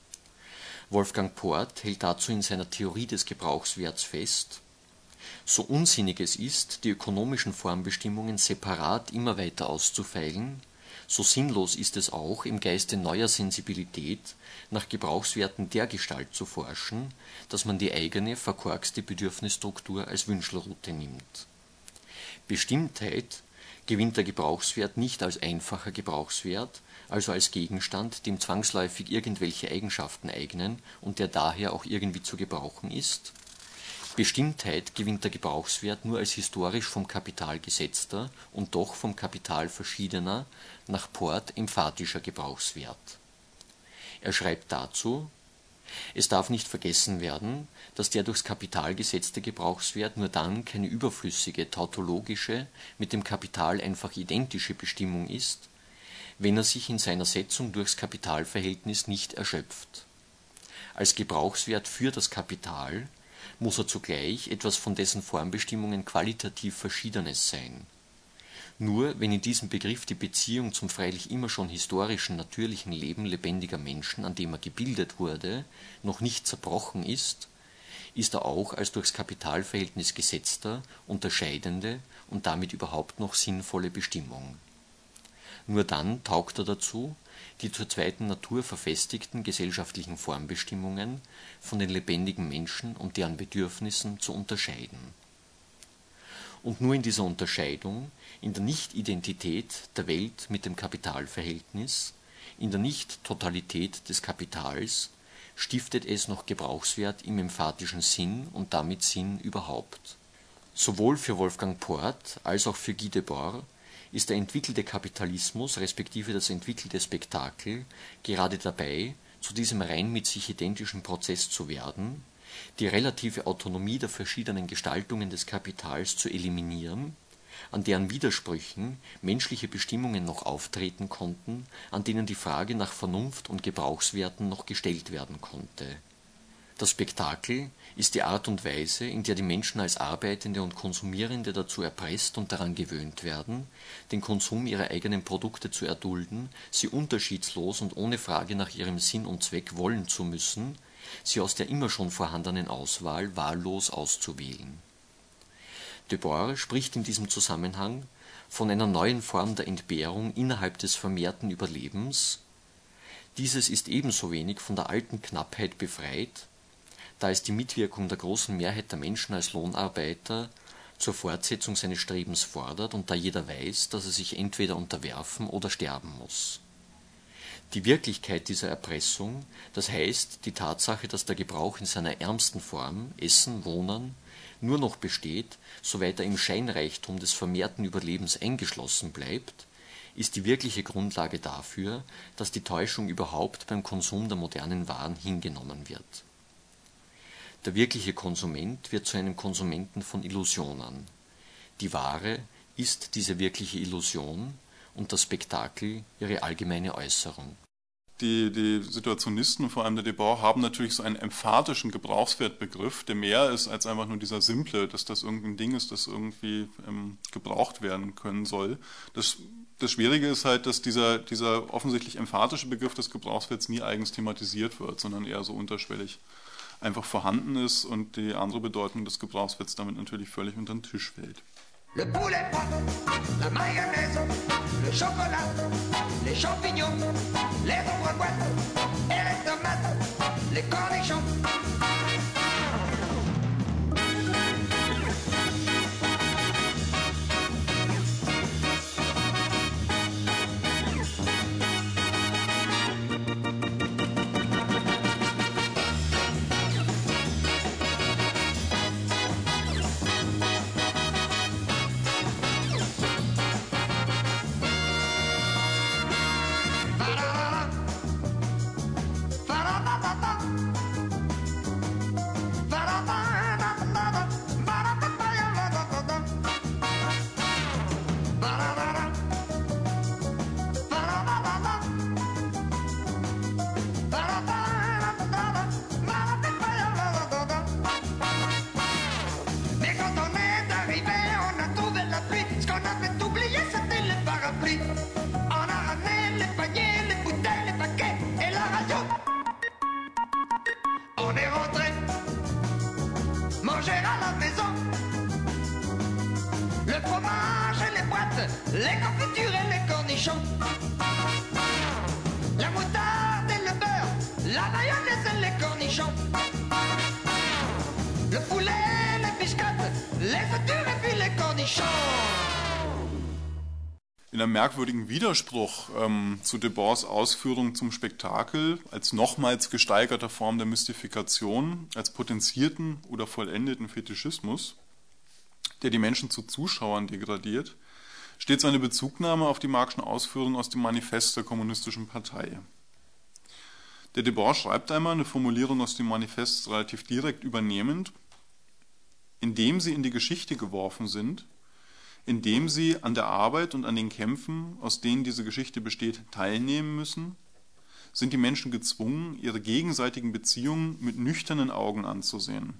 Wolfgang Port hält dazu in seiner Theorie des Gebrauchswerts fest: So unsinnig es ist, die ökonomischen Formbestimmungen separat immer weiter auszufeilen, so sinnlos ist es auch, im Geiste neuer Sensibilität nach Gebrauchswerten dergestalt zu forschen, dass man die eigene, verkorkste Bedürfnisstruktur als Wünschelrute nimmt. Bestimmtheit gewinnt der Gebrauchswert nicht als einfacher Gebrauchswert, also als Gegenstand, dem zwangsläufig irgendwelche Eigenschaften eignen und der daher auch irgendwie zu gebrauchen ist. Bestimmtheit gewinnt der Gebrauchswert nur als historisch vom Kapital gesetzter und doch vom Kapital verschiedener, nach Port emphatischer Gebrauchswert. Er schreibt dazu: Es darf nicht vergessen werden, dass der durchs Kapital gesetzte Gebrauchswert nur dann keine überflüssige, tautologische, mit dem Kapital einfach identische Bestimmung ist, wenn er sich in seiner Setzung durchs Kapitalverhältnis nicht erschöpft. Als Gebrauchswert für das Kapital muss er zugleich etwas von dessen Formbestimmungen qualitativ Verschiedenes sein. Nur wenn in diesem Begriff die Beziehung zum freilich immer schon historischen, natürlichen Leben lebendiger Menschen, an dem er gebildet wurde, noch nicht zerbrochen ist, ist er auch als durchs Kapitalverhältnis gesetzter, unterscheidende und damit überhaupt noch sinnvolle Bestimmung. Nur dann taugt er dazu, die zur zweiten Natur verfestigten gesellschaftlichen Formbestimmungen von den lebendigen Menschen und deren Bedürfnissen zu unterscheiden. Und nur in dieser Unterscheidung, in der Nicht-Identität der Welt mit dem Kapitalverhältnis, in der Nicht-Totalität des Kapitals, stiftet es noch Gebrauchswert im emphatischen Sinn und damit Sinn überhaupt. Sowohl für Wolfgang Port als auch für Guy Debord ist der entwickelte Kapitalismus respektive das entwickelte Spektakel gerade dabei, zu diesem rein mit sich identischen Prozess zu werden, die relative Autonomie der verschiedenen Gestaltungen des Kapitals zu eliminieren, an deren Widersprüchen menschliche Bestimmungen noch auftreten konnten, an denen die Frage nach Vernunft und Gebrauchswerten noch gestellt werden konnte. Das Spektakel ist die Art und Weise, in der die Menschen als Arbeitende und Konsumierende dazu erpresst und daran gewöhnt werden, den Konsum ihrer eigenen Produkte zu erdulden, sie unterschiedslos und ohne Frage nach ihrem Sinn und Zweck wollen zu müssen, sie aus der immer schon vorhandenen Auswahl wahllos auszuwählen. Debord spricht in diesem Zusammenhang von einer neuen Form der Entbehrung innerhalb des vermehrten Überlebens. Dieses ist ebenso wenig von der alten Knappheit befreit, da es die Mitwirkung der großen Mehrheit der Menschen als Lohnarbeiter zur Fortsetzung seines Strebens fordert und da jeder weiß, dass er sich entweder unterwerfen oder sterben muss. Die Wirklichkeit dieser Erpressung, das heißt die Tatsache, dass der Gebrauch in seiner ärmsten Form, Essen, Wohnen, nur noch besteht, soweit er im Scheinreichtum des vermehrten Überlebens eingeschlossen bleibt, ist die wirkliche Grundlage dafür, dass die Täuschung überhaupt beim Konsum der modernen Waren hingenommen wird. Der wirkliche Konsument wird zu einem Konsumenten von Illusionen. Die Ware ist diese wirkliche Illusion und das Spektakel ihre allgemeine Äußerung.
Die Situationisten, vor allem der Debord, haben natürlich so einen emphatischen Gebrauchswertbegriff, der mehr ist als einfach nur dieser simple, dass das irgendein Ding ist, das irgendwie gebraucht werden können soll. Das Schwierige ist halt, dass dieser offensichtlich emphatische Begriff des Gebrauchswerts nie eigens thematisiert wird, sondern eher so unterschwellig einfach vorhanden ist und die andere Bedeutung des Gebrauchsworts damit natürlich völlig unter den Tisch fällt.
Le poulet froid, la mayonnaise, le chocolat, les champignons, les ombres boîtes et les tomates, les cornichons. Les confitures et les cornichons, la moutarde et le beurre, la mayonnaise et les cornichons, le poulet, les biscottes, les œufs durs et puis les cornichons.
In einem merkwürdigen Widerspruch zu Debord's Ausführungen zum Spektakel als nochmals gesteigerter Form der Mystifikation, als potenzierten oder vollendeten Fetischismus, der die Menschen zu Zuschauern degradiert, steht seine Bezugnahme auf die Marxischen Ausführungen aus dem Manifest der Kommunistischen Partei. Der Debord schreibt einmal eine Formulierung aus dem Manifest relativ direkt übernehmend: Indem sie in die Geschichte geworfen sind, indem sie an der Arbeit und an den Kämpfen, aus denen diese Geschichte besteht, teilnehmen müssen, sind die Menschen gezwungen, ihre gegenseitigen Beziehungen mit nüchternen Augen anzusehen.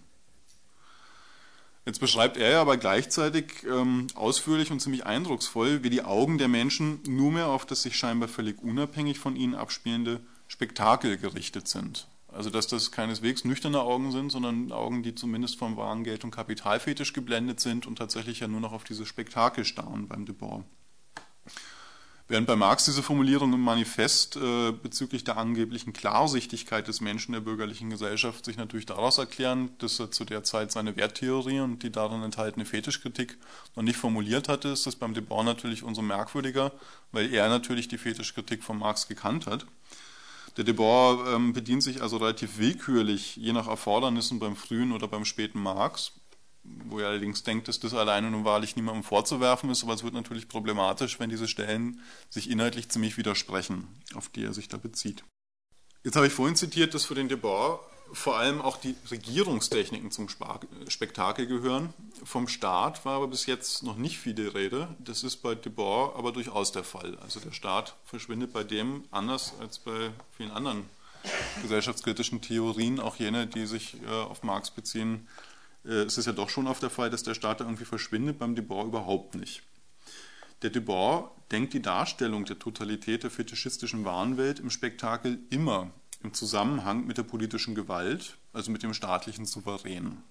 Jetzt beschreibt er ja aber gleichzeitig ausführlich und ziemlich eindrucksvoll, wie die Augen der Menschen nur mehr auf das sich scheinbar völlig unabhängig von ihnen abspielende Spektakel gerichtet sind. Also dass das keineswegs nüchterne Augen sind, sondern Augen, die zumindest vom wahren Geld- und Kapitalfetisch geblendet sind und tatsächlich ja nur noch auf dieses Spektakel starren beim Debord. Während bei Marx diese Formulierung im Manifest bezüglich der angeblichen Klarsichtigkeit des Menschen der bürgerlichen Gesellschaft sich natürlich daraus erklären, dass er zu der Zeit seine Werttheorie und die darin enthaltene Fetischkritik noch nicht formuliert hatte, ist das beim Debord natürlich umso merkwürdiger, weil er natürlich die Fetischkritik von Marx gekannt hat. Der Debord bedient sich also relativ willkürlich, je nach Erfordernissen beim frühen oder beim späten Marx, wo er allerdings denkt, dass das alleine nun wahrlich niemandem vorzuwerfen ist, aber es wird natürlich problematisch, wenn diese Stellen sich inhaltlich ziemlich widersprechen, auf die er sich da bezieht. Jetzt habe ich vorhin zitiert, dass für den Debord vor allem auch die Regierungstechniken zum Spektakel gehören. Vom Staat war aber bis jetzt noch nicht viel die Rede. Das ist bei Debord aber durchaus der Fall. Also der Staat verschwindet bei dem anders als bei vielen anderen gesellschaftskritischen Theorien, auch jene, die sich auf Marx beziehen. Es ist ja doch schon oft der Fall, dass der Staat da irgendwie verschwindet, beim Debord überhaupt nicht. Der Debord denkt die Darstellung der Totalität der fetischistischen Wahnwelt im Spektakel immer im Zusammenhang mit der politischen Gewalt, also mit dem staatlichen Souverän.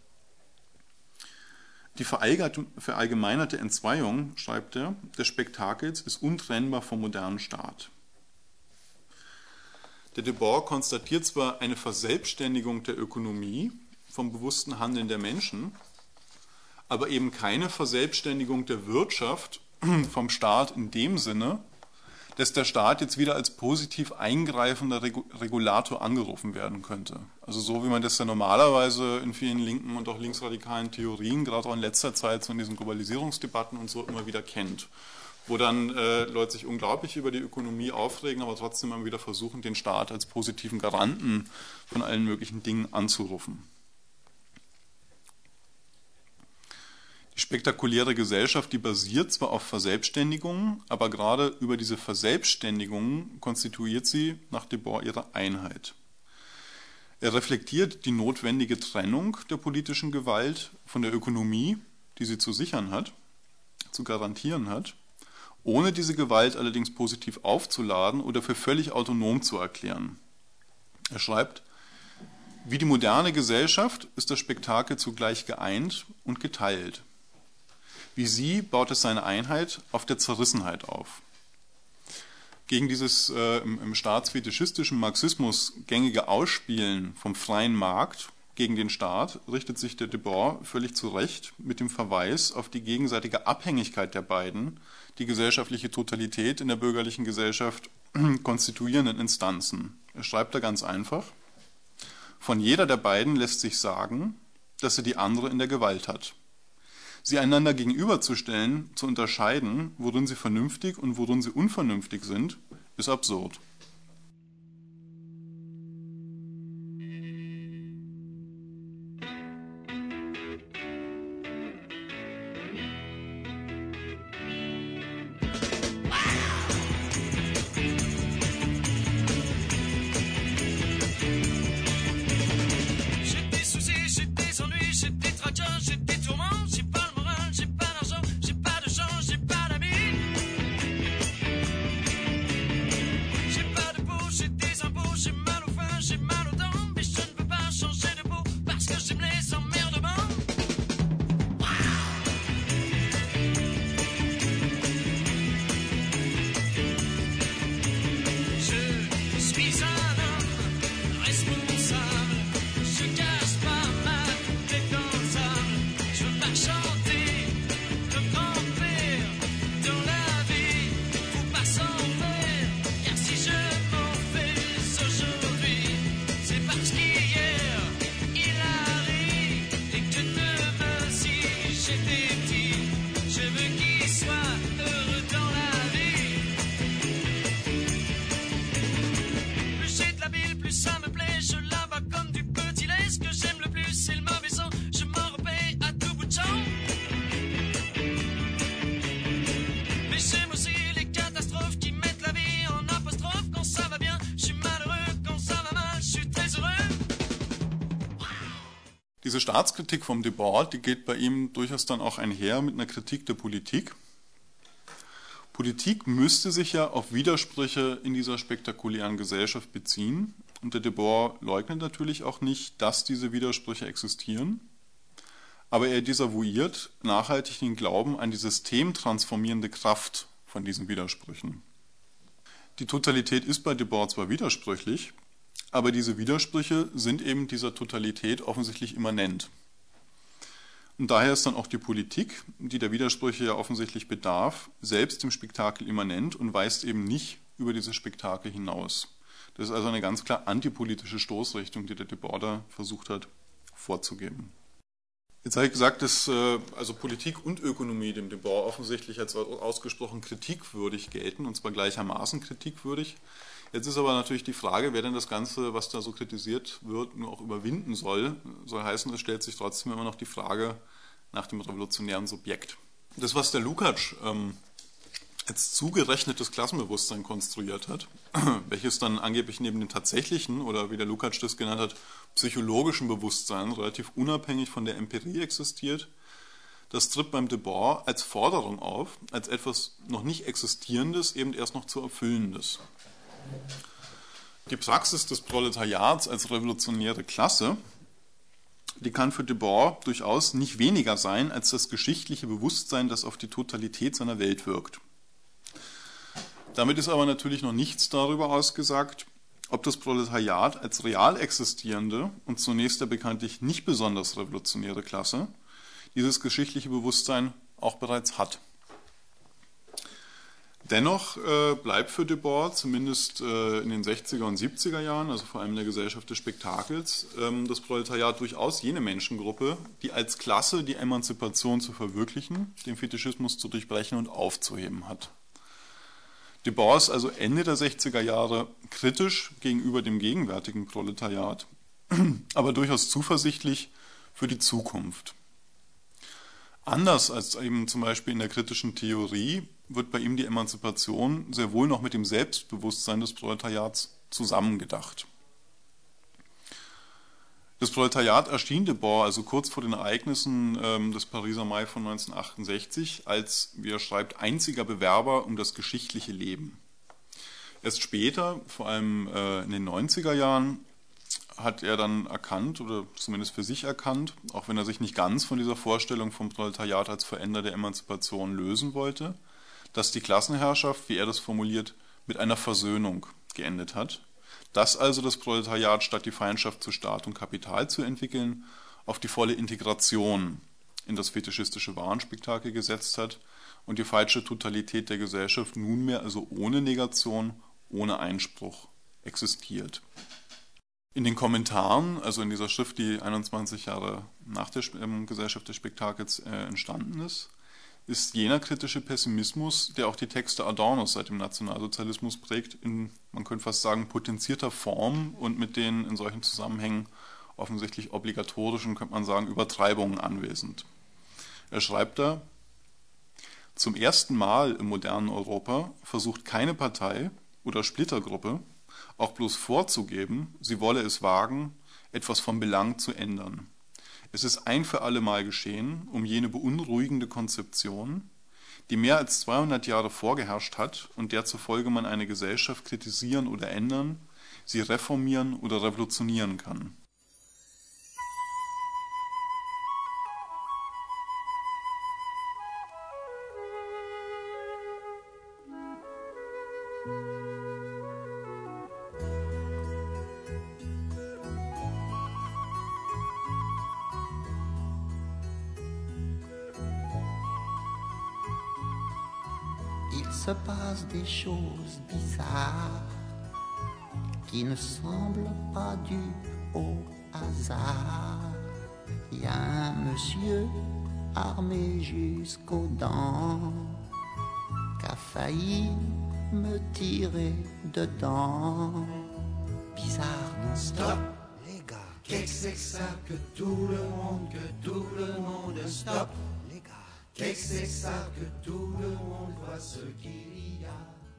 Die verallgemeinerte Entzweiung, schreibt er, des Spektakels ist untrennbar vom modernen Staat. Der Debord konstatiert zwar eine Verselbstständigung der Ökonomie vom bewussten Handeln der Menschen, aber eben keine Verselbstständigung der Wirtschaft vom Staat in dem Sinne, dass der Staat jetzt wieder als positiv eingreifender Regulator angerufen werden könnte. Also so wie man das ja normalerweise in vielen linken und auch linksradikalen Theorien, gerade auch in letzter Zeit so in diesen Globalisierungsdebatten und so immer wieder kennt, wo dann Leute sich unglaublich über die Ökonomie aufregen, aber trotzdem immer wieder versuchen, den Staat als positiven Garanten von allen möglichen Dingen anzurufen. Die spektakuläre Gesellschaft, die basiert zwar auf Verselbstständigungen, aber gerade über diese Verselbstständigungen konstituiert sie nach Debord ihre Einheit. Er reflektiert die notwendige Trennung der politischen Gewalt von der Ökonomie, die sie zu sichern hat, zu garantieren hat, ohne diese Gewalt allerdings positiv aufzuladen oder für völlig autonom zu erklären. Er schreibt: Wie die moderne Gesellschaft ist das Spektakel zugleich geeint und geteilt. Wie sie baut es seine Einheit auf der Zerrissenheit auf. Gegen dieses im staatsfetischistischen Marxismus gängige Ausspielen vom freien Markt gegen den Staat richtet sich der Debord völlig zu Recht mit dem Verweis auf die gegenseitige Abhängigkeit der beiden, die gesellschaftliche Totalität in der bürgerlichen Gesellschaft konstituierenden Instanzen. Er schreibt da ganz einfach: Von jeder der beiden lässt sich sagen, dass sie die andere in der Gewalt hat. Sie einander gegenüberzustellen, zu unterscheiden, worin sie vernünftig und worin sie unvernünftig sind, ist absurd. Diese Staatskritik vom Debord, die geht bei ihm durchaus dann auch einher mit einer Kritik der Politik. Politik müsste sich ja auf Widersprüche in dieser spektakulären Gesellschaft beziehen. Und der Debord leugnet natürlich auch nicht, dass diese Widersprüche existieren. Aber er desavouiert nachhaltig den Glauben an die systemtransformierende Kraft von diesen Widersprüchen. Die Totalität ist bei Debord zwar widersprüchlich, aber diese Widersprüche sind eben dieser Totalität offensichtlich immanent. Und daher ist dann auch die Politik, die der Widersprüche ja offensichtlich bedarf, selbst dem Spektakel immanent und weist eben nicht über dieses Spektakel hinaus. Das ist also eine ganz klar antipolitische Stoßrichtung, die der Debord da versucht hat vorzugeben. Jetzt habe ich gesagt, dass also Politik und Ökonomie dem Debord offensichtlich als ausgesprochen kritikwürdig gelten, und zwar gleichermaßen kritikwürdig. Jetzt ist aber natürlich die Frage, wer denn das Ganze, was da so kritisiert wird, nur auch überwinden soll. Soll heißen, es stellt sich trotzdem immer noch die Frage nach dem revolutionären Subjekt. Das, was der Lukács als zugerechnetes Klassenbewusstsein konstruiert hat, welches dann angeblich neben dem tatsächlichen, oder wie der Lukács das genannt hat, psychologischen Bewusstsein relativ unabhängig von der Empirie existiert, das tritt beim Debord als Forderung auf, als etwas noch nicht Existierendes, eben erst noch zu Erfüllendes. Die Praxis des Proletariats als revolutionäre Klasse, die kann für Debord durchaus nicht weniger sein als das geschichtliche Bewusstsein, das auf die Totalität seiner Welt wirkt. Damit ist aber natürlich noch nichts darüber ausgesagt, ob das Proletariat als real existierende und zunächst ja bekanntlich nicht besonders revolutionäre Klasse dieses geschichtliche Bewusstsein auch bereits hat. Dennoch bleibt für Debord, zumindest in den 60er und 70er Jahren, also vor allem in der Gesellschaft des Spektakels, das Proletariat durchaus jene Menschengruppe, die als Klasse die Emanzipation zu verwirklichen, den Fetischismus zu durchbrechen und aufzuheben hat. Debord ist also Ende der 60er Jahre kritisch gegenüber dem gegenwärtigen Proletariat, aber durchaus zuversichtlich für die Zukunft. Anders als eben zum Beispiel in der kritischen Theorie wird bei ihm die Emanzipation sehr wohl noch mit dem Selbstbewusstsein des Proletariats zusammengedacht. Das Proletariat erschien Debord also kurz vor den Ereignissen des Pariser Mai von 1968 als, wie er schreibt, einziger Bewerber um das geschichtliche Leben. Erst später, vor allem in den 90er Jahren, hat er dann erkannt, oder zumindest für sich erkannt, auch wenn er sich nicht ganz von dieser Vorstellung vom Proletariat als Veränder der Emanzipation lösen wollte, dass die Klassenherrschaft, wie er das formuliert, mit einer Versöhnung geendet hat, dass also das Proletariat statt die Feindschaft zu Staat und Kapital zu entwickeln, auf die volle Integration in das fetischistische Warenspektakel gesetzt hat und die falsche Totalität der Gesellschaft nunmehr also ohne Negation, ohne Einspruch existiert. In den Kommentaren, also in dieser Schrift, die 21 Jahre nach der Gesellschaft des Spektakels entstanden ist jener kritische Pessimismus, der auch die Texte Adornos seit dem Nationalsozialismus prägt, in, man könnte fast sagen, potenzierter Form und mit den in solchen Zusammenhängen offensichtlich obligatorischen, könnte man sagen, Übertreibungen anwesend. Er schreibt da: Zum ersten Mal im modernen Europa versucht keine Partei oder Splittergruppe auch bloß vorzugeben, sie wolle es wagen, etwas vom Belang zu ändern. Es ist ein für alle Mal geschehen, um jene beunruhigende Konzeption, die mehr als 200 Jahre vorgeherrscht hat und der zufolge man eine Gesellschaft kritisieren oder ändern, sie reformieren oder revolutionieren kann.
Il se passe des choses bizarres qui ne semblent pas dues au hasard. Il y a un monsieur armé jusqu'aux dents qui a failli me tirer dedans. Bizarre, non?
Stop, les gars. Qu'est-ce que c'est que ça que tout le monde stop, les gars. Qu'est-ce que c'est que ça que tout le monde voit ce qu'il y a.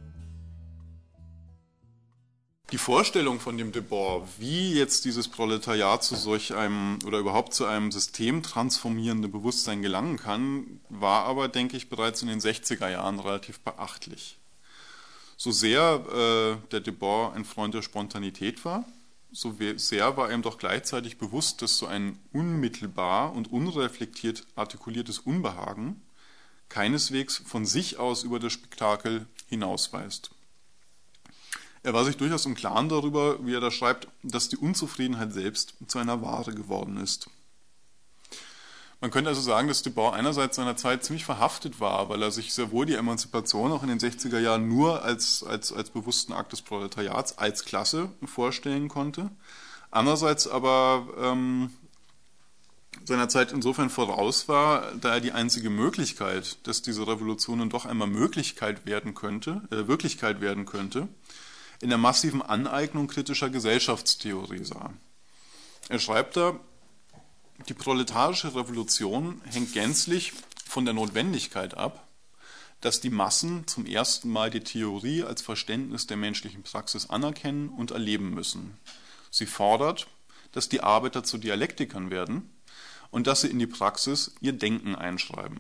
Die Vorstellung von dem Debord, wie jetzt dieses Proletariat zu solch einem oder überhaupt zu einem systemtransformierenden Bewusstsein gelangen kann, war aber, denke ich, bereits in den 60er Jahren relativ beachtlich. So sehr der Debord ein Freund der Spontanität war, so sehr war ihm doch gleichzeitig bewusst, dass so ein unmittelbar und unreflektiert artikuliertes Unbehagen keineswegs von sich aus über das Spektakel hinausweist. Er war sich durchaus im Klaren darüber, wie er da schreibt, dass die Unzufriedenheit selbst zu einer Ware geworden ist. Man könnte also sagen, dass Debord einerseits seiner Zeit ziemlich verhaftet war, weil er sich sehr wohl die Emanzipation auch in den 60er Jahren nur als bewussten Akt des Proletariats, als Klasse vorstellen konnte. Andererseits aber seiner Zeit insofern voraus war, da er die einzige Möglichkeit, dass diese Revolution nun doch einmal Wirklichkeit werden könnte, in der massiven Aneignung kritischer Gesellschaftstheorie sah. Er schreibt da: Die proletarische Revolution hängt gänzlich von der Notwendigkeit ab, dass die Massen zum ersten Mal die Theorie als Verständnis der menschlichen Praxis anerkennen und erleben müssen. Sie fordert, dass die Arbeiter zu Dialektikern werden und dass sie in die Praxis ihr Denken einschreiben.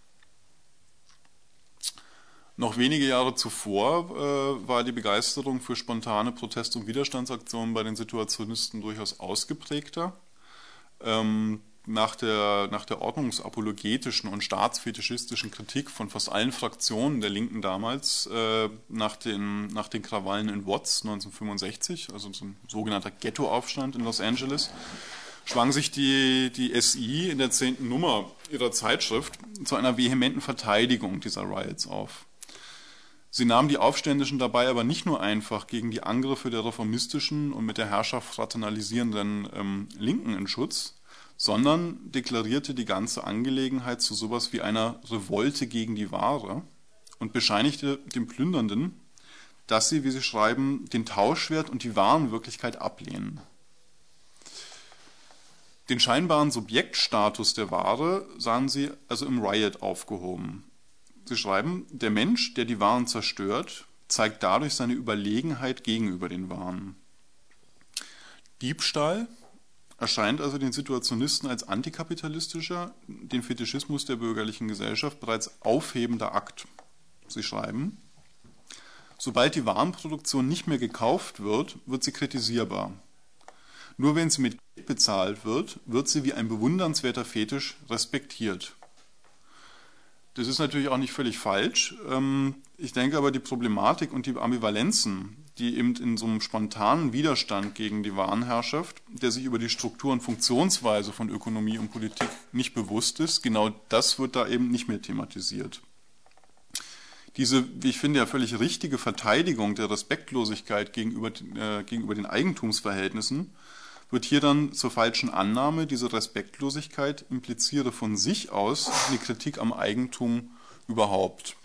Noch wenige Jahre zuvor war die Begeisterung für spontane Protest- und Widerstandsaktionen bei den Situationisten durchaus ausgeprägter. Nach der ordnungsapologetischen und staatsfetischistischen Kritik von fast allen Fraktionen der Linken damals, nach den Krawallen in Watts 1965, also so ein sogenannter Ghettoaufstand in Los Angeles, schwang sich die SI in der 10. Nummer ihrer Zeitschrift zu einer vehementen Verteidigung dieser Riots auf. Sie nahmen die Aufständischen dabei aber nicht nur einfach gegen die Angriffe der reformistischen und mit der Herrschaft fraternalisierenden Linken in Schutz, sondern deklarierte die ganze Angelegenheit zu sowas wie einer Revolte gegen die Ware und bescheinigte den Plündernden, dass sie, wie sie schreiben, den Tauschwert und die Warenwirklichkeit ablehnen. Den scheinbaren Subjektstatus der Ware sahen sie also im Riot aufgehoben. Sie schreiben: Der Mensch, der die Waren zerstört, zeigt dadurch seine Überlegenheit gegenüber den Waren. Diebstahl erscheint also den Situationisten als antikapitalistischer, den Fetischismus der bürgerlichen Gesellschaft bereits aufhebender Akt. Sie schreiben: Sobald die Warenproduktion nicht mehr gekauft wird, wird sie kritisierbar. Nur wenn sie mit Geld bezahlt wird, wird sie wie ein bewundernswerter Fetisch respektiert. Das ist natürlich auch nicht völlig falsch. Ich denke aber, die Problematik und die Ambivalenzen, die eben in so einem spontanen Widerstand gegen die Warenherrschaft, der sich über die Struktur und Funktionsweise von Ökonomie und Politik nicht bewusst ist, genau das wird da eben nicht mehr thematisiert. Diese, wie ich finde, ja völlig richtige Verteidigung der Respektlosigkeit gegenüber den Eigentumsverhältnissen wird hier dann zur falschen Annahme. Diese Respektlosigkeit impliziere von sich aus eine Kritik am Eigentum überhaupt.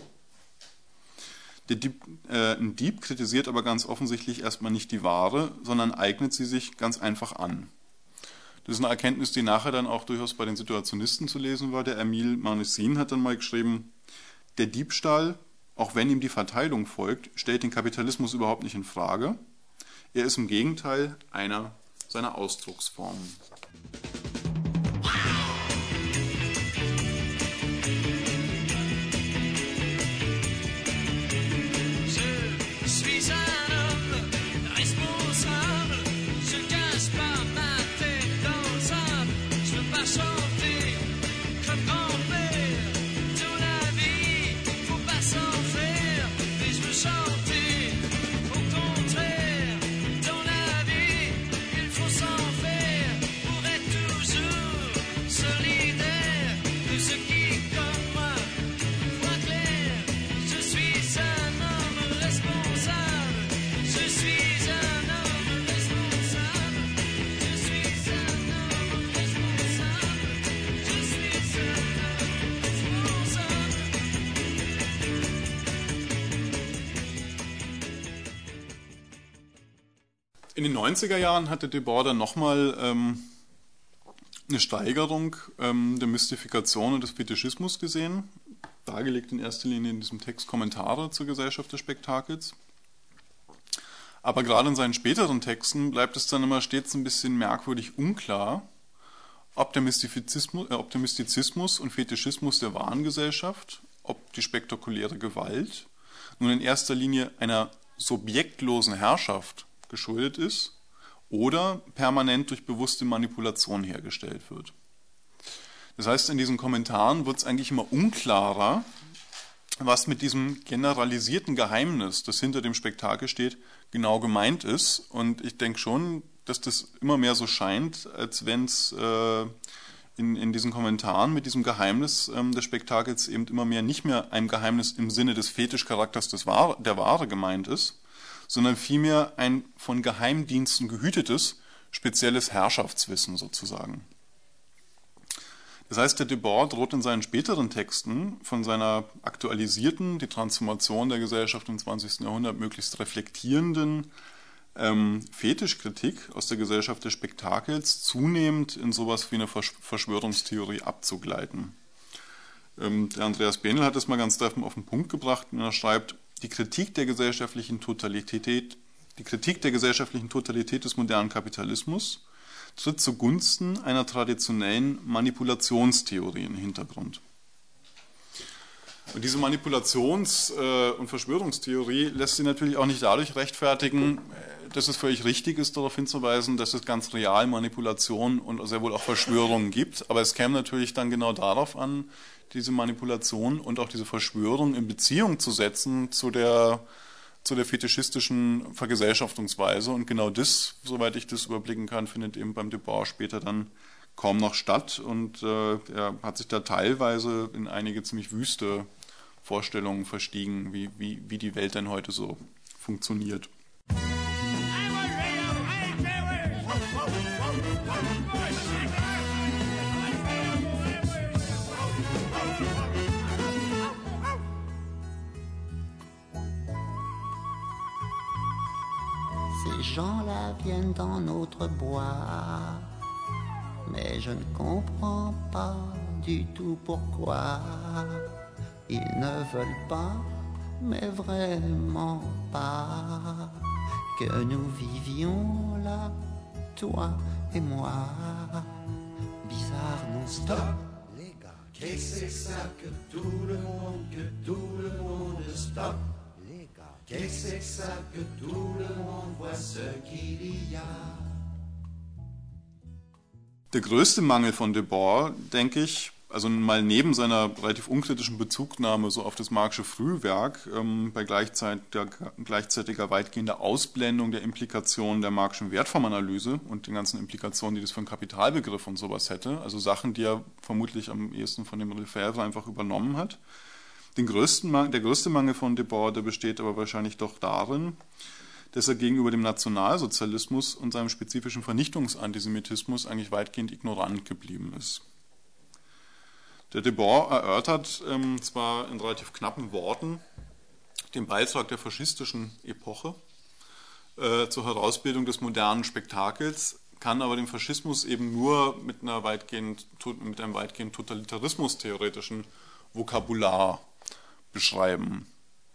Ein Dieb kritisiert aber ganz offensichtlich erstmal nicht die Ware, sondern eignet sie sich ganz einfach an. Das ist eine Erkenntnis, die nachher dann auch durchaus bei den Situationisten zu lesen war. Der Emile Mnesin hat dann mal geschrieben, der Diebstahl, auch wenn ihm die Verteilung folgt, stellt den Kapitalismus überhaupt nicht in Frage. Er ist im Gegenteil einer seiner Ausdrucksformen. In den 90er Jahren hatte Debord dann nochmal eine Steigerung der Mystifikation und des Fetischismus gesehen, dargelegt in erster Linie in diesem Text Kommentare zur Gesellschaft des Spektakels. Aber gerade in seinen späteren Texten bleibt es dann immer stets ein bisschen merkwürdig unklar, ob der Mystizismus und Fetischismus der Warengesellschaft, ob die spektakuläre Gewalt nun in erster Linie einer subjektlosen Herrschaft geschuldet ist oder permanent durch bewusste Manipulation hergestellt wird. Das heißt, in diesen Kommentaren wird es eigentlich immer unklarer, was mit diesem generalisierten Geheimnis, das hinter dem Spektakel steht, genau gemeint ist. Und ich denke schon, dass das immer mehr so scheint, als wenn es in diesen Kommentaren mit diesem Geheimnis des Spektakels eben immer mehr nicht mehr ein Geheimnis im Sinne des Fetischcharakters der Ware gemeint ist, sondern vielmehr ein von Geheimdiensten gehütetes, spezielles Herrschaftswissen sozusagen. Das heißt, der Debord droht in seinen späteren Texten von seiner aktualisierten, die Transformation der Gesellschaft im 20. Jahrhundert möglichst reflektierenden Fetischkritik aus der Gesellschaft des Spektakels zunehmend in sowas wie eine Verschwörungstheorie abzugleiten. Der Andreas Benel hat das mal ganz treffend auf den Punkt gebracht, und er schreibt, die Kritik der gesellschaftlichen Totalität des modernen Kapitalismus tritt zugunsten einer traditionellen Manipulationstheorie in den Hintergrund. Und diese Manipulations- und Verschwörungstheorie lässt sich natürlich auch nicht dadurch rechtfertigen, dass es völlig richtig ist, darauf hinzuweisen, dass es ganz real Manipulationen und sehr wohl auch Verschwörungen gibt. Aber es käme natürlich dann genau darauf an, diese Manipulation und auch diese Verschwörung in Beziehung zu setzen zu der fetischistischen Vergesellschaftungsweise. Und genau das, soweit ich das überblicken kann, findet eben beim Debord später dann kaum noch statt. Und er hat sich da teilweise in einige ziemlich wüste Vorstellungen verstiegen, wie die Welt denn heute so funktioniert.
Ces gens-là viennent dans notre bois, mais je ne comprends pas du tout pourquoi. Ils ne veulent pas, mais vraiment pas, que nous vivions là, toi et moi. Bizarre non-stop.
Les gars, qu'est-ce que c'est ça que tout le monde stoppe? Les gars, qu'est-ce que c'est ça que tout le monde voit ce qu'il y a?
Der größte Mangel von Debord, denke ich, also mal neben seiner relativ unkritischen Bezugnahme so auf das Marxische Frühwerk, bei gleichzeitiger weitgehender Ausblendung der Implikationen der Marxischen Wertformanalyse und den ganzen Implikationen, die das für einen Kapitalbegriff und sowas hätte, also Sachen, die er vermutlich am ehesten von dem Lefebvre einfach übernommen hat. Der größte Mangel von Debord, der besteht aber wahrscheinlich doch darin, dass er gegenüber dem Nationalsozialismus und seinem spezifischen Vernichtungsantisemitismus eigentlich weitgehend ignorant geblieben ist. Der Debord erörtert zwar in relativ knappen Worten den Beitrag der faschistischen Epoche zur Herausbildung des modernen Spektakels, kann aber den Faschismus eben nur mit einem weitgehend totalitarismus-theoretischen Vokabular beschreiben.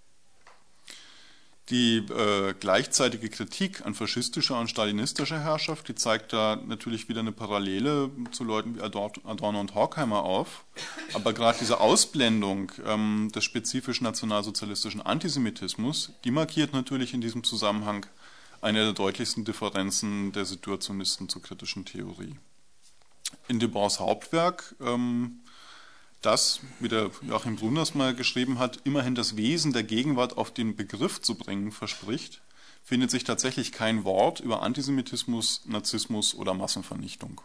Die gleichzeitige Kritik an faschistischer und stalinistischer Herrschaft, die zeigt da natürlich wieder eine Parallele zu Leuten wie Adorno und Horkheimer auf. Aber gerade diese Ausblendung des spezifisch nationalsozialistischen Antisemitismus, die markiert natürlich in diesem Zusammenhang eine der deutlichsten Differenzen der Situationisten zur kritischen Theorie. In Debords Hauptwerk, das, wie der Joachim Bruners mal geschrieben hat, immerhin das Wesen der Gegenwart auf den Begriff zu bringen verspricht, findet sich tatsächlich kein Wort über Antisemitismus, Narzissmus oder Massenvernichtung.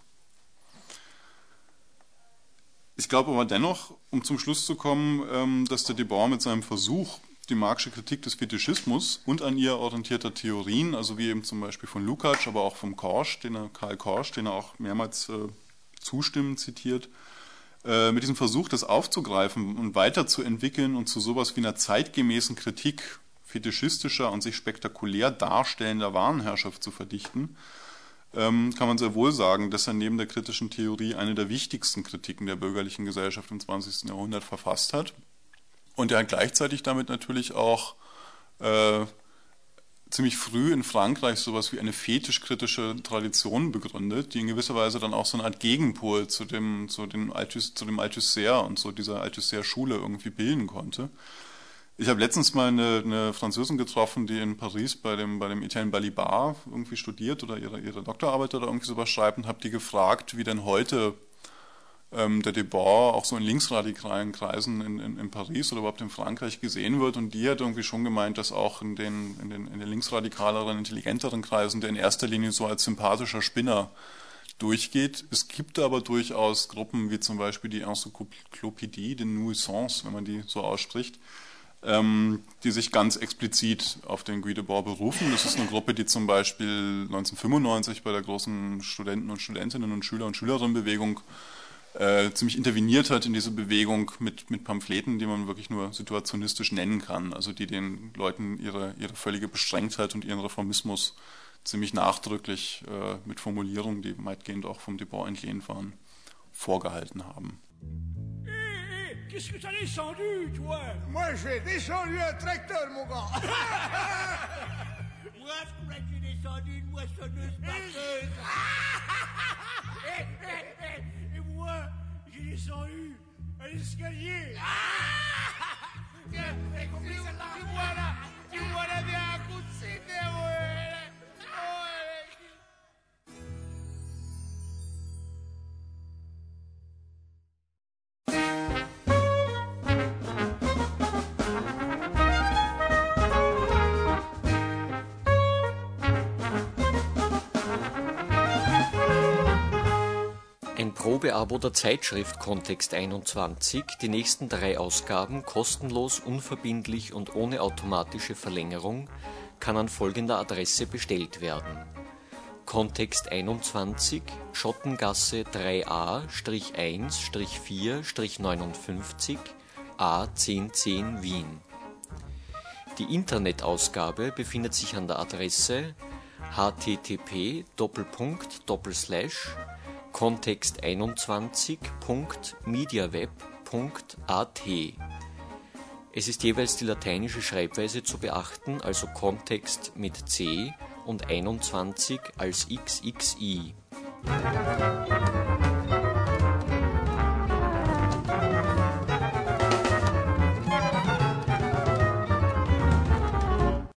Ich glaube aber dennoch, um zum Schluss zu kommen, dass der Debord mit seinem Versuch, die marxische Kritik des Fetischismus und an ihr orientierter Theorien, also wie eben zum Beispiel von Lukács, aber auch vom Karl Korsch, den er auch mehrmals zustimmend zitiert, mit diesem Versuch, das aufzugreifen und weiterzuentwickeln und zu sowas wie einer zeitgemäßen Kritik fetischistischer und sich spektakulär darstellender Warenherrschaft zu verdichten, kann man sehr wohl sagen, dass er neben der kritischen Theorie eine der wichtigsten Kritiken der bürgerlichen Gesellschaft im 20. Jahrhundert verfasst hat. Und er hat gleichzeitig damit natürlich auch ziemlich früh in Frankreich sowas wie eine fetischkritische Tradition begründet, die in gewisser Weise dann auch so eine Art Gegenpol zu dem Althusser und so dieser Althusser-Schule irgendwie bilden konnte. Ich habe letztens mal eine Französin getroffen, die in Paris bei dem Etienne Balibar irgendwie studiert oder ihre Doktorarbeit oder irgendwie sowas schreibt, und habe die gefragt, wie denn heute der Debord auch so in linksradikalen Kreisen in Paris oder überhaupt in Frankreich gesehen wird, und die hat irgendwie schon gemeint, dass auch in den linksradikaleren, intelligenteren Kreisen der in erster Linie so als sympathischer Spinner durchgeht. Es gibt aber durchaus Gruppen wie zum Beispiel die Encyclopédie de Nuisance, wenn man die so ausspricht, die sich ganz explizit auf den Guy Debord berufen. Das ist eine Gruppe, die zum Beispiel 1995 bei der großen Studenten- und Studentinnen- und Schüler- und Schülerinnenbewegung ziemlich interveniert hat in diese Bewegung mit Pamphleten, die man wirklich nur situationistisch nennen kann, also die den Leuten ihre völlige Beschränktheit und ihren Reformismus ziemlich nachdrücklich mit Formulierungen, die weitgehend auch vom Debord entlehnt waren, vorgehalten haben.
Qu'est-ce que t'as descendu, toi?
Moi, j'ai descendu un tracteur, mon gars.
Moi, je crois que j'ai descendu une moissonneuse batteuse. Et moi, j'ai descendu un escalier. Tu vois la bien un coup de cité, ouais.
Ein Probeabo der Zeitschrift Kontext 21, die nächsten 3 Ausgaben kostenlos, unverbindlich und ohne automatische Verlängerung, kann an folgender Adresse bestellt werden: Kontext 21, Schottengasse 3a-1-4-59 A1010 Wien. Die Internetausgabe befindet sich an der Adresse http://kontext21.mediaweb.at. Es ist jeweils die lateinische Schreibweise zu beachten, also Kontext mit C und 21 als XXI.